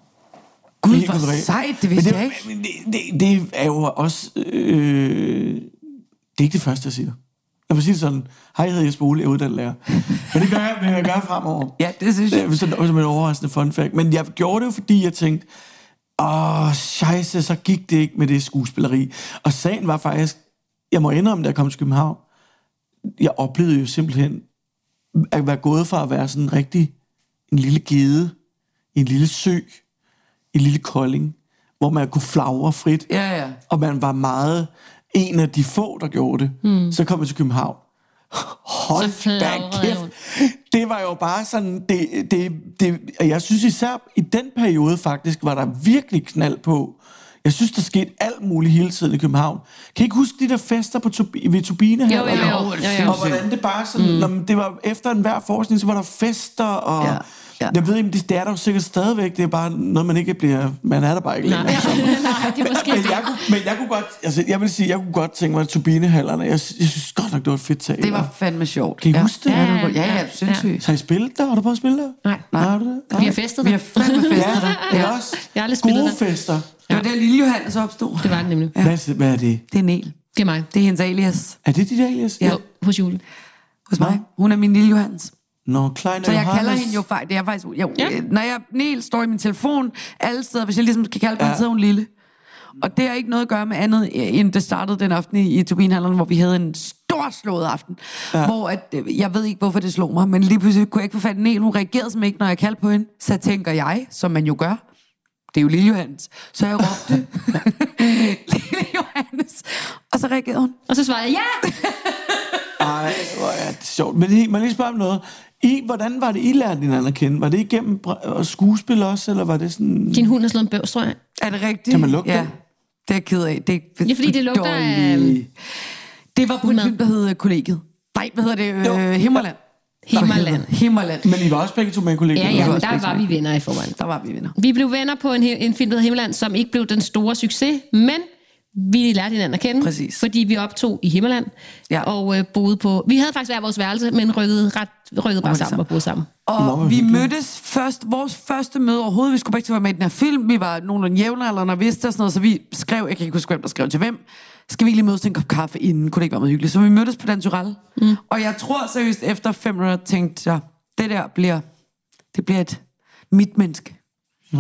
Gud, Helt hvor konkret. sejt, det Men vidste det, jeg ikke. men det, det, det er jo også... Øh, det er ikke det første, jeg siger. Jeg vil sige det sådan, hej, jeg hedder Jesper Ole, jeg er uddannet lærer. Men det gør jeg, men jeg gør fremover. Ja, det synes jeg. Det er sådan, som en overraskende fun fact. Men jeg gjorde det jo, fordi jeg tænkte, åh, scheisse, så gik det ikke med det skuespilleri. Og sagen var faktisk, jeg må indrømme, da jeg kom til København, jeg oplevede jo simpelthen at være gået fra at være sådan en rigtig, en lille gede, en lille sø, en lille Kolding, hvor man kunne flagre frit, Ja, ja. og man var meget en af de få, der gjorde det. Mm. Så kom jeg til København. Hold Så da flagrede kæft. hun. Det var jo bare sådan, det, det, det, og jeg synes især i den periode faktisk, var der virkelig knald på. Jeg synes, der skete alt muligt hele tiden i København. Kan I ikke huske de der fester på Tubi, ved Turbine her? Jo, jo, jo. jo, jo. Og hvordan det bare sådan, mm. når det var efter enhver forskning, så var der fester, og Ja, ja. jeg ved ikke, det, det er der jo sikkert stadigvæk, det er bare noget, man ikke bliver, man er der bare ikke længere. Nej, Nej det er måske Men det. jeg, kunne, men jeg kunne godt, altså jeg vil sige, jeg kunne godt tænke mig Turbinehallerne. Jeg, jeg synes godt nok, det var et fedt teater. Det var fandme sjovt. Kan I ja. huske det? Ja, det var, Ja, ja, ja, ja, sindssygt. Så har I spillet der? Har du prøvet at spille der? Nej. Nej. Har du det? Vi har festet Vi der. har fandme festet der. Det er Ja. også Jeg har aldrig spillet gode der. fester. Det var der Lille Johannes opstod. Det var det nemlig. Ja. Hvad, hvad er det? Det er Niel. Det er mig. Det er hendes alias. Er det dit alias? Ja. Jo, hos Julie. Hos mig. Hun er min Lille Johannes. Nå, Klein Så og jeg kalder Johannes. hende jo faktisk... Det er faktisk jo, Ja. ja. Når jeg Niel står i min telefon alle steder, hvis jeg ligesom kan kalde på Ja. hende, så er hun Lille. Og det har ikke noget at gøre med andet, end det startede den aften i, i Turbinehallerne, hvor vi havde en storslået aften. Ja. Hvor at, øh, jeg ved ikke, hvorfor det slog mig, men lige pludselig kunne jeg ikke få fat i Niel. Hun reagerede simpelthen ikke, når jeg kaldte på hende. Så tænker jeg, som man jo gør, det er jo Lille Johannes. Så jeg råbte, Lille Johannes. Og så reagerede hun. Og så svarede jeg, ja! Ej, hvor er det sjovt. Men I, man lige spørge om noget. I, hvordan var det, I lærte hinanden at kende? Var det igennem br- skuespil også, eller var det sådan... Din hund har slået en bøvs, tror jeg. Er det rigtigt? Kan man lugte ja. det? Det er jeg ked af. Det er Ja, fordi det lugter af- dårligt. Det var på en Hundmad. film, der hed Kollegiet. Nej, hvad hedder det? Øh, Himmerland. Himmerland. Himmerland. Men I var også begge to med i kollegiet? Ja, eller ja, hvad? men der var vi venner i forvejen. Der var vi venner. Vi blev venner på en, en film, der hed Himmerland, som ikke blev den store succes, men vi lærte hinanden at kende, Præcis. fordi vi optog i Himmerland, Ja. og øh, boede på... Vi havde faktisk hver vores værelse, men rykkede, ret, rykkede bare det sammen og boede sammen. Og Nå, hvor vi hyggeligt. mødtes først, vores første møde overhovedet, vi skulle begge til være med i den her film, vi var nogenlunde jævnaldrende og vidste og sådan noget, så vi skrev, jeg kan ikke huske, hvem der skrev til hvem, skal vi ikke lige mødes til en kop kaffe inden, kunne det ikke være meget hyggeligt, så vi mødtes på den Turell, mm. og jeg tror seriøst, efter fem minutter tænkte jeg, det der bliver, det bliver et mit menneske. Nå.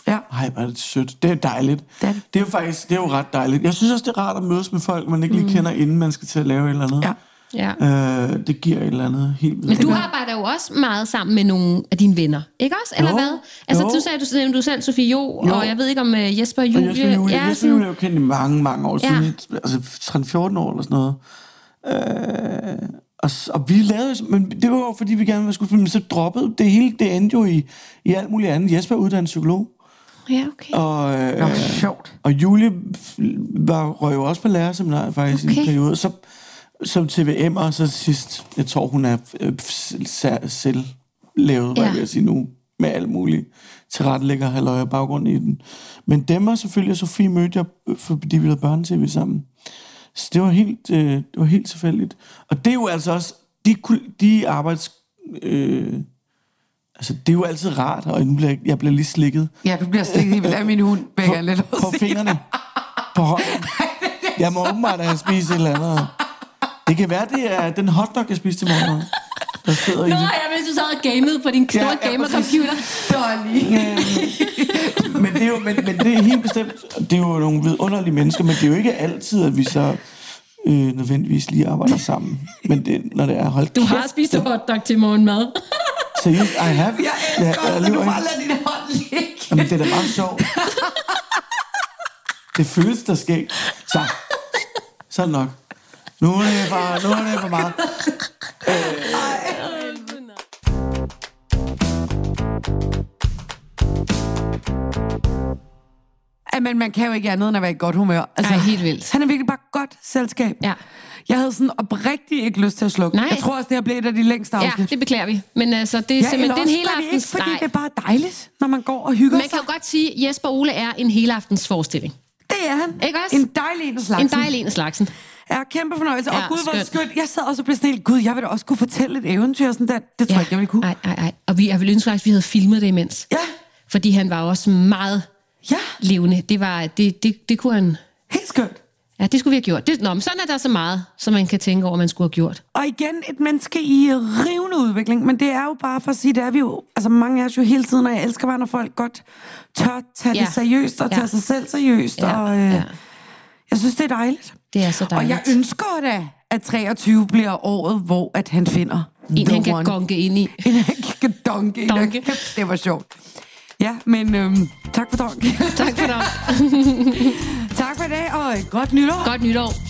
Ja. Ej, hvor er det sødt. Det er dejligt. Det er det. Det er jo faktisk det er jo ret dejligt. Jeg synes også, det er rart at mødes med folk, man ikke lige mm. kender, inden man skal til at lave et eller andet. Ja. Ja. Øh, det giver et eller andet helt vildt. Men du arbejder jo også meget sammen med nogle af dine venner, ikke også? Eller jo, hvad? Altså, jo. du sagde, du, du selv Sofie Jo, jo, og jeg ved ikke om uh, Jesper og Julie. Og Jesper og Julie. Ja, Jesper og Julie er jo kendt i mange, mange år Ja. siden. Altså tretten fjorten år eller sådan noget. Øh, og, og vi lavede, men det var jo fordi vi gerne ville skuespille, men så droppede det hele, det endte jo i, i alt muligt andet. Jesper er uddannet psykolog. Ja, okay. Og, øh, Nå, sjovt. og Julie var, røg jo også på lærerseminaret faktisk okay. i en periode. Så, som T V M'er, og så sidst, jeg tror hun er øh, selv lavet, hvad ja. jeg vil sige nu, med alt muligt tilrettelægger halvøje baggrund i den. Men dem og selvfølgelig, og Sofie mødte jeg, fordi vi lavede børne-tv sammen. Så det var helt, øh, det var helt tilfældigt. Og det er jo altså også, de, de arbejds... Øh, altså, det er jo altid rart, og nu bliver jeg, jeg bliver lige slikket. Ja, du bliver slikket. Jeg vil lade min hund bækker lidt. På fingrene. På hånden. Jeg må åbenbart have spist et eller andet. Det kan være, det er den hotdog, jeg spiste til morgen. Der sidder i Nå, det. jeg vidste, du sad og gamede på din store Ja, ja, gamer-computer. men, det er jo, men, men det er helt bestemt, det er jo nogle vidunderlige mennesker, men det er jo ikke altid, at vi så øh, nødvendigvis lige arbejder sammen. Men det, når det er holdt Du har spist en hotdog til morgenmad. Seriøst, I have. Jeg elsker ja, også, at du bare lader din hånd ligge. Jamen, det er da meget sjovt. Det føles der skægt. Så, så er det nok. Nu er det for, nu er det for meget. Øh, Men man kan jo ikke andet end at være i godt humør. Altså, Ej, helt vildt. Han er virkelig bare godt selskab. Ja. Jeg havde sådan oprigtigt ikke lyst til at slukke. Nej. Jeg tror også, det har blevet et af de længste afsnit. Ja, det beklager vi. Men altså, det er ja, simpelthen det er en hele aftens... aftens... Ikke, fordi Nej. det er bare dejligt, når man går og hygger man sig. Man kan jo godt sige, at Jesper Ole er en hele aftens forestilling. Det er han. Ikke også? En dejlig en af slagsen. En dejlig en af slagsen. Ja, kæmpe fornøjelse. Ja, og gud, hvor skønt. skønt. Jeg sad også og blev sådan helt, gud, jeg vil da også kunne fortælle et eventyr. Sådan der. Det tror ja. jeg ikke, jeg ville kunne. Nej, nej, nej. Og vi, jeg ville ønske faktisk, at vi havde filmet det imens. Ja. Fordi han var også meget ja. levende. Det, var, det, det, det kunne han... Helt skønt. Ja, det skulle vi have gjort. Det, nå, men sådan er der så meget, som man kan tænke over, man skulle have gjort. Og igen, et menneske i rivende udvikling. Men det er jo bare for at sige, det er vi jo... Altså, mange af os jo hele tiden, og jeg elsker bare, når folk godt tør tage ja. det seriøst, og ja. tage sig selv seriøst. Ja. Og øh, ja. jeg synes, det er dejligt. Det er så dejligt. Og jeg ønsker da, at treogtyve bliver året, hvor at han finder en, han kan gonke ind i. En, han kan donke ind i. Det var sjovt. Ja, men øhm, tak for donk. Tak for donk. Tak for i dag, og godt nytår. Godt nytår.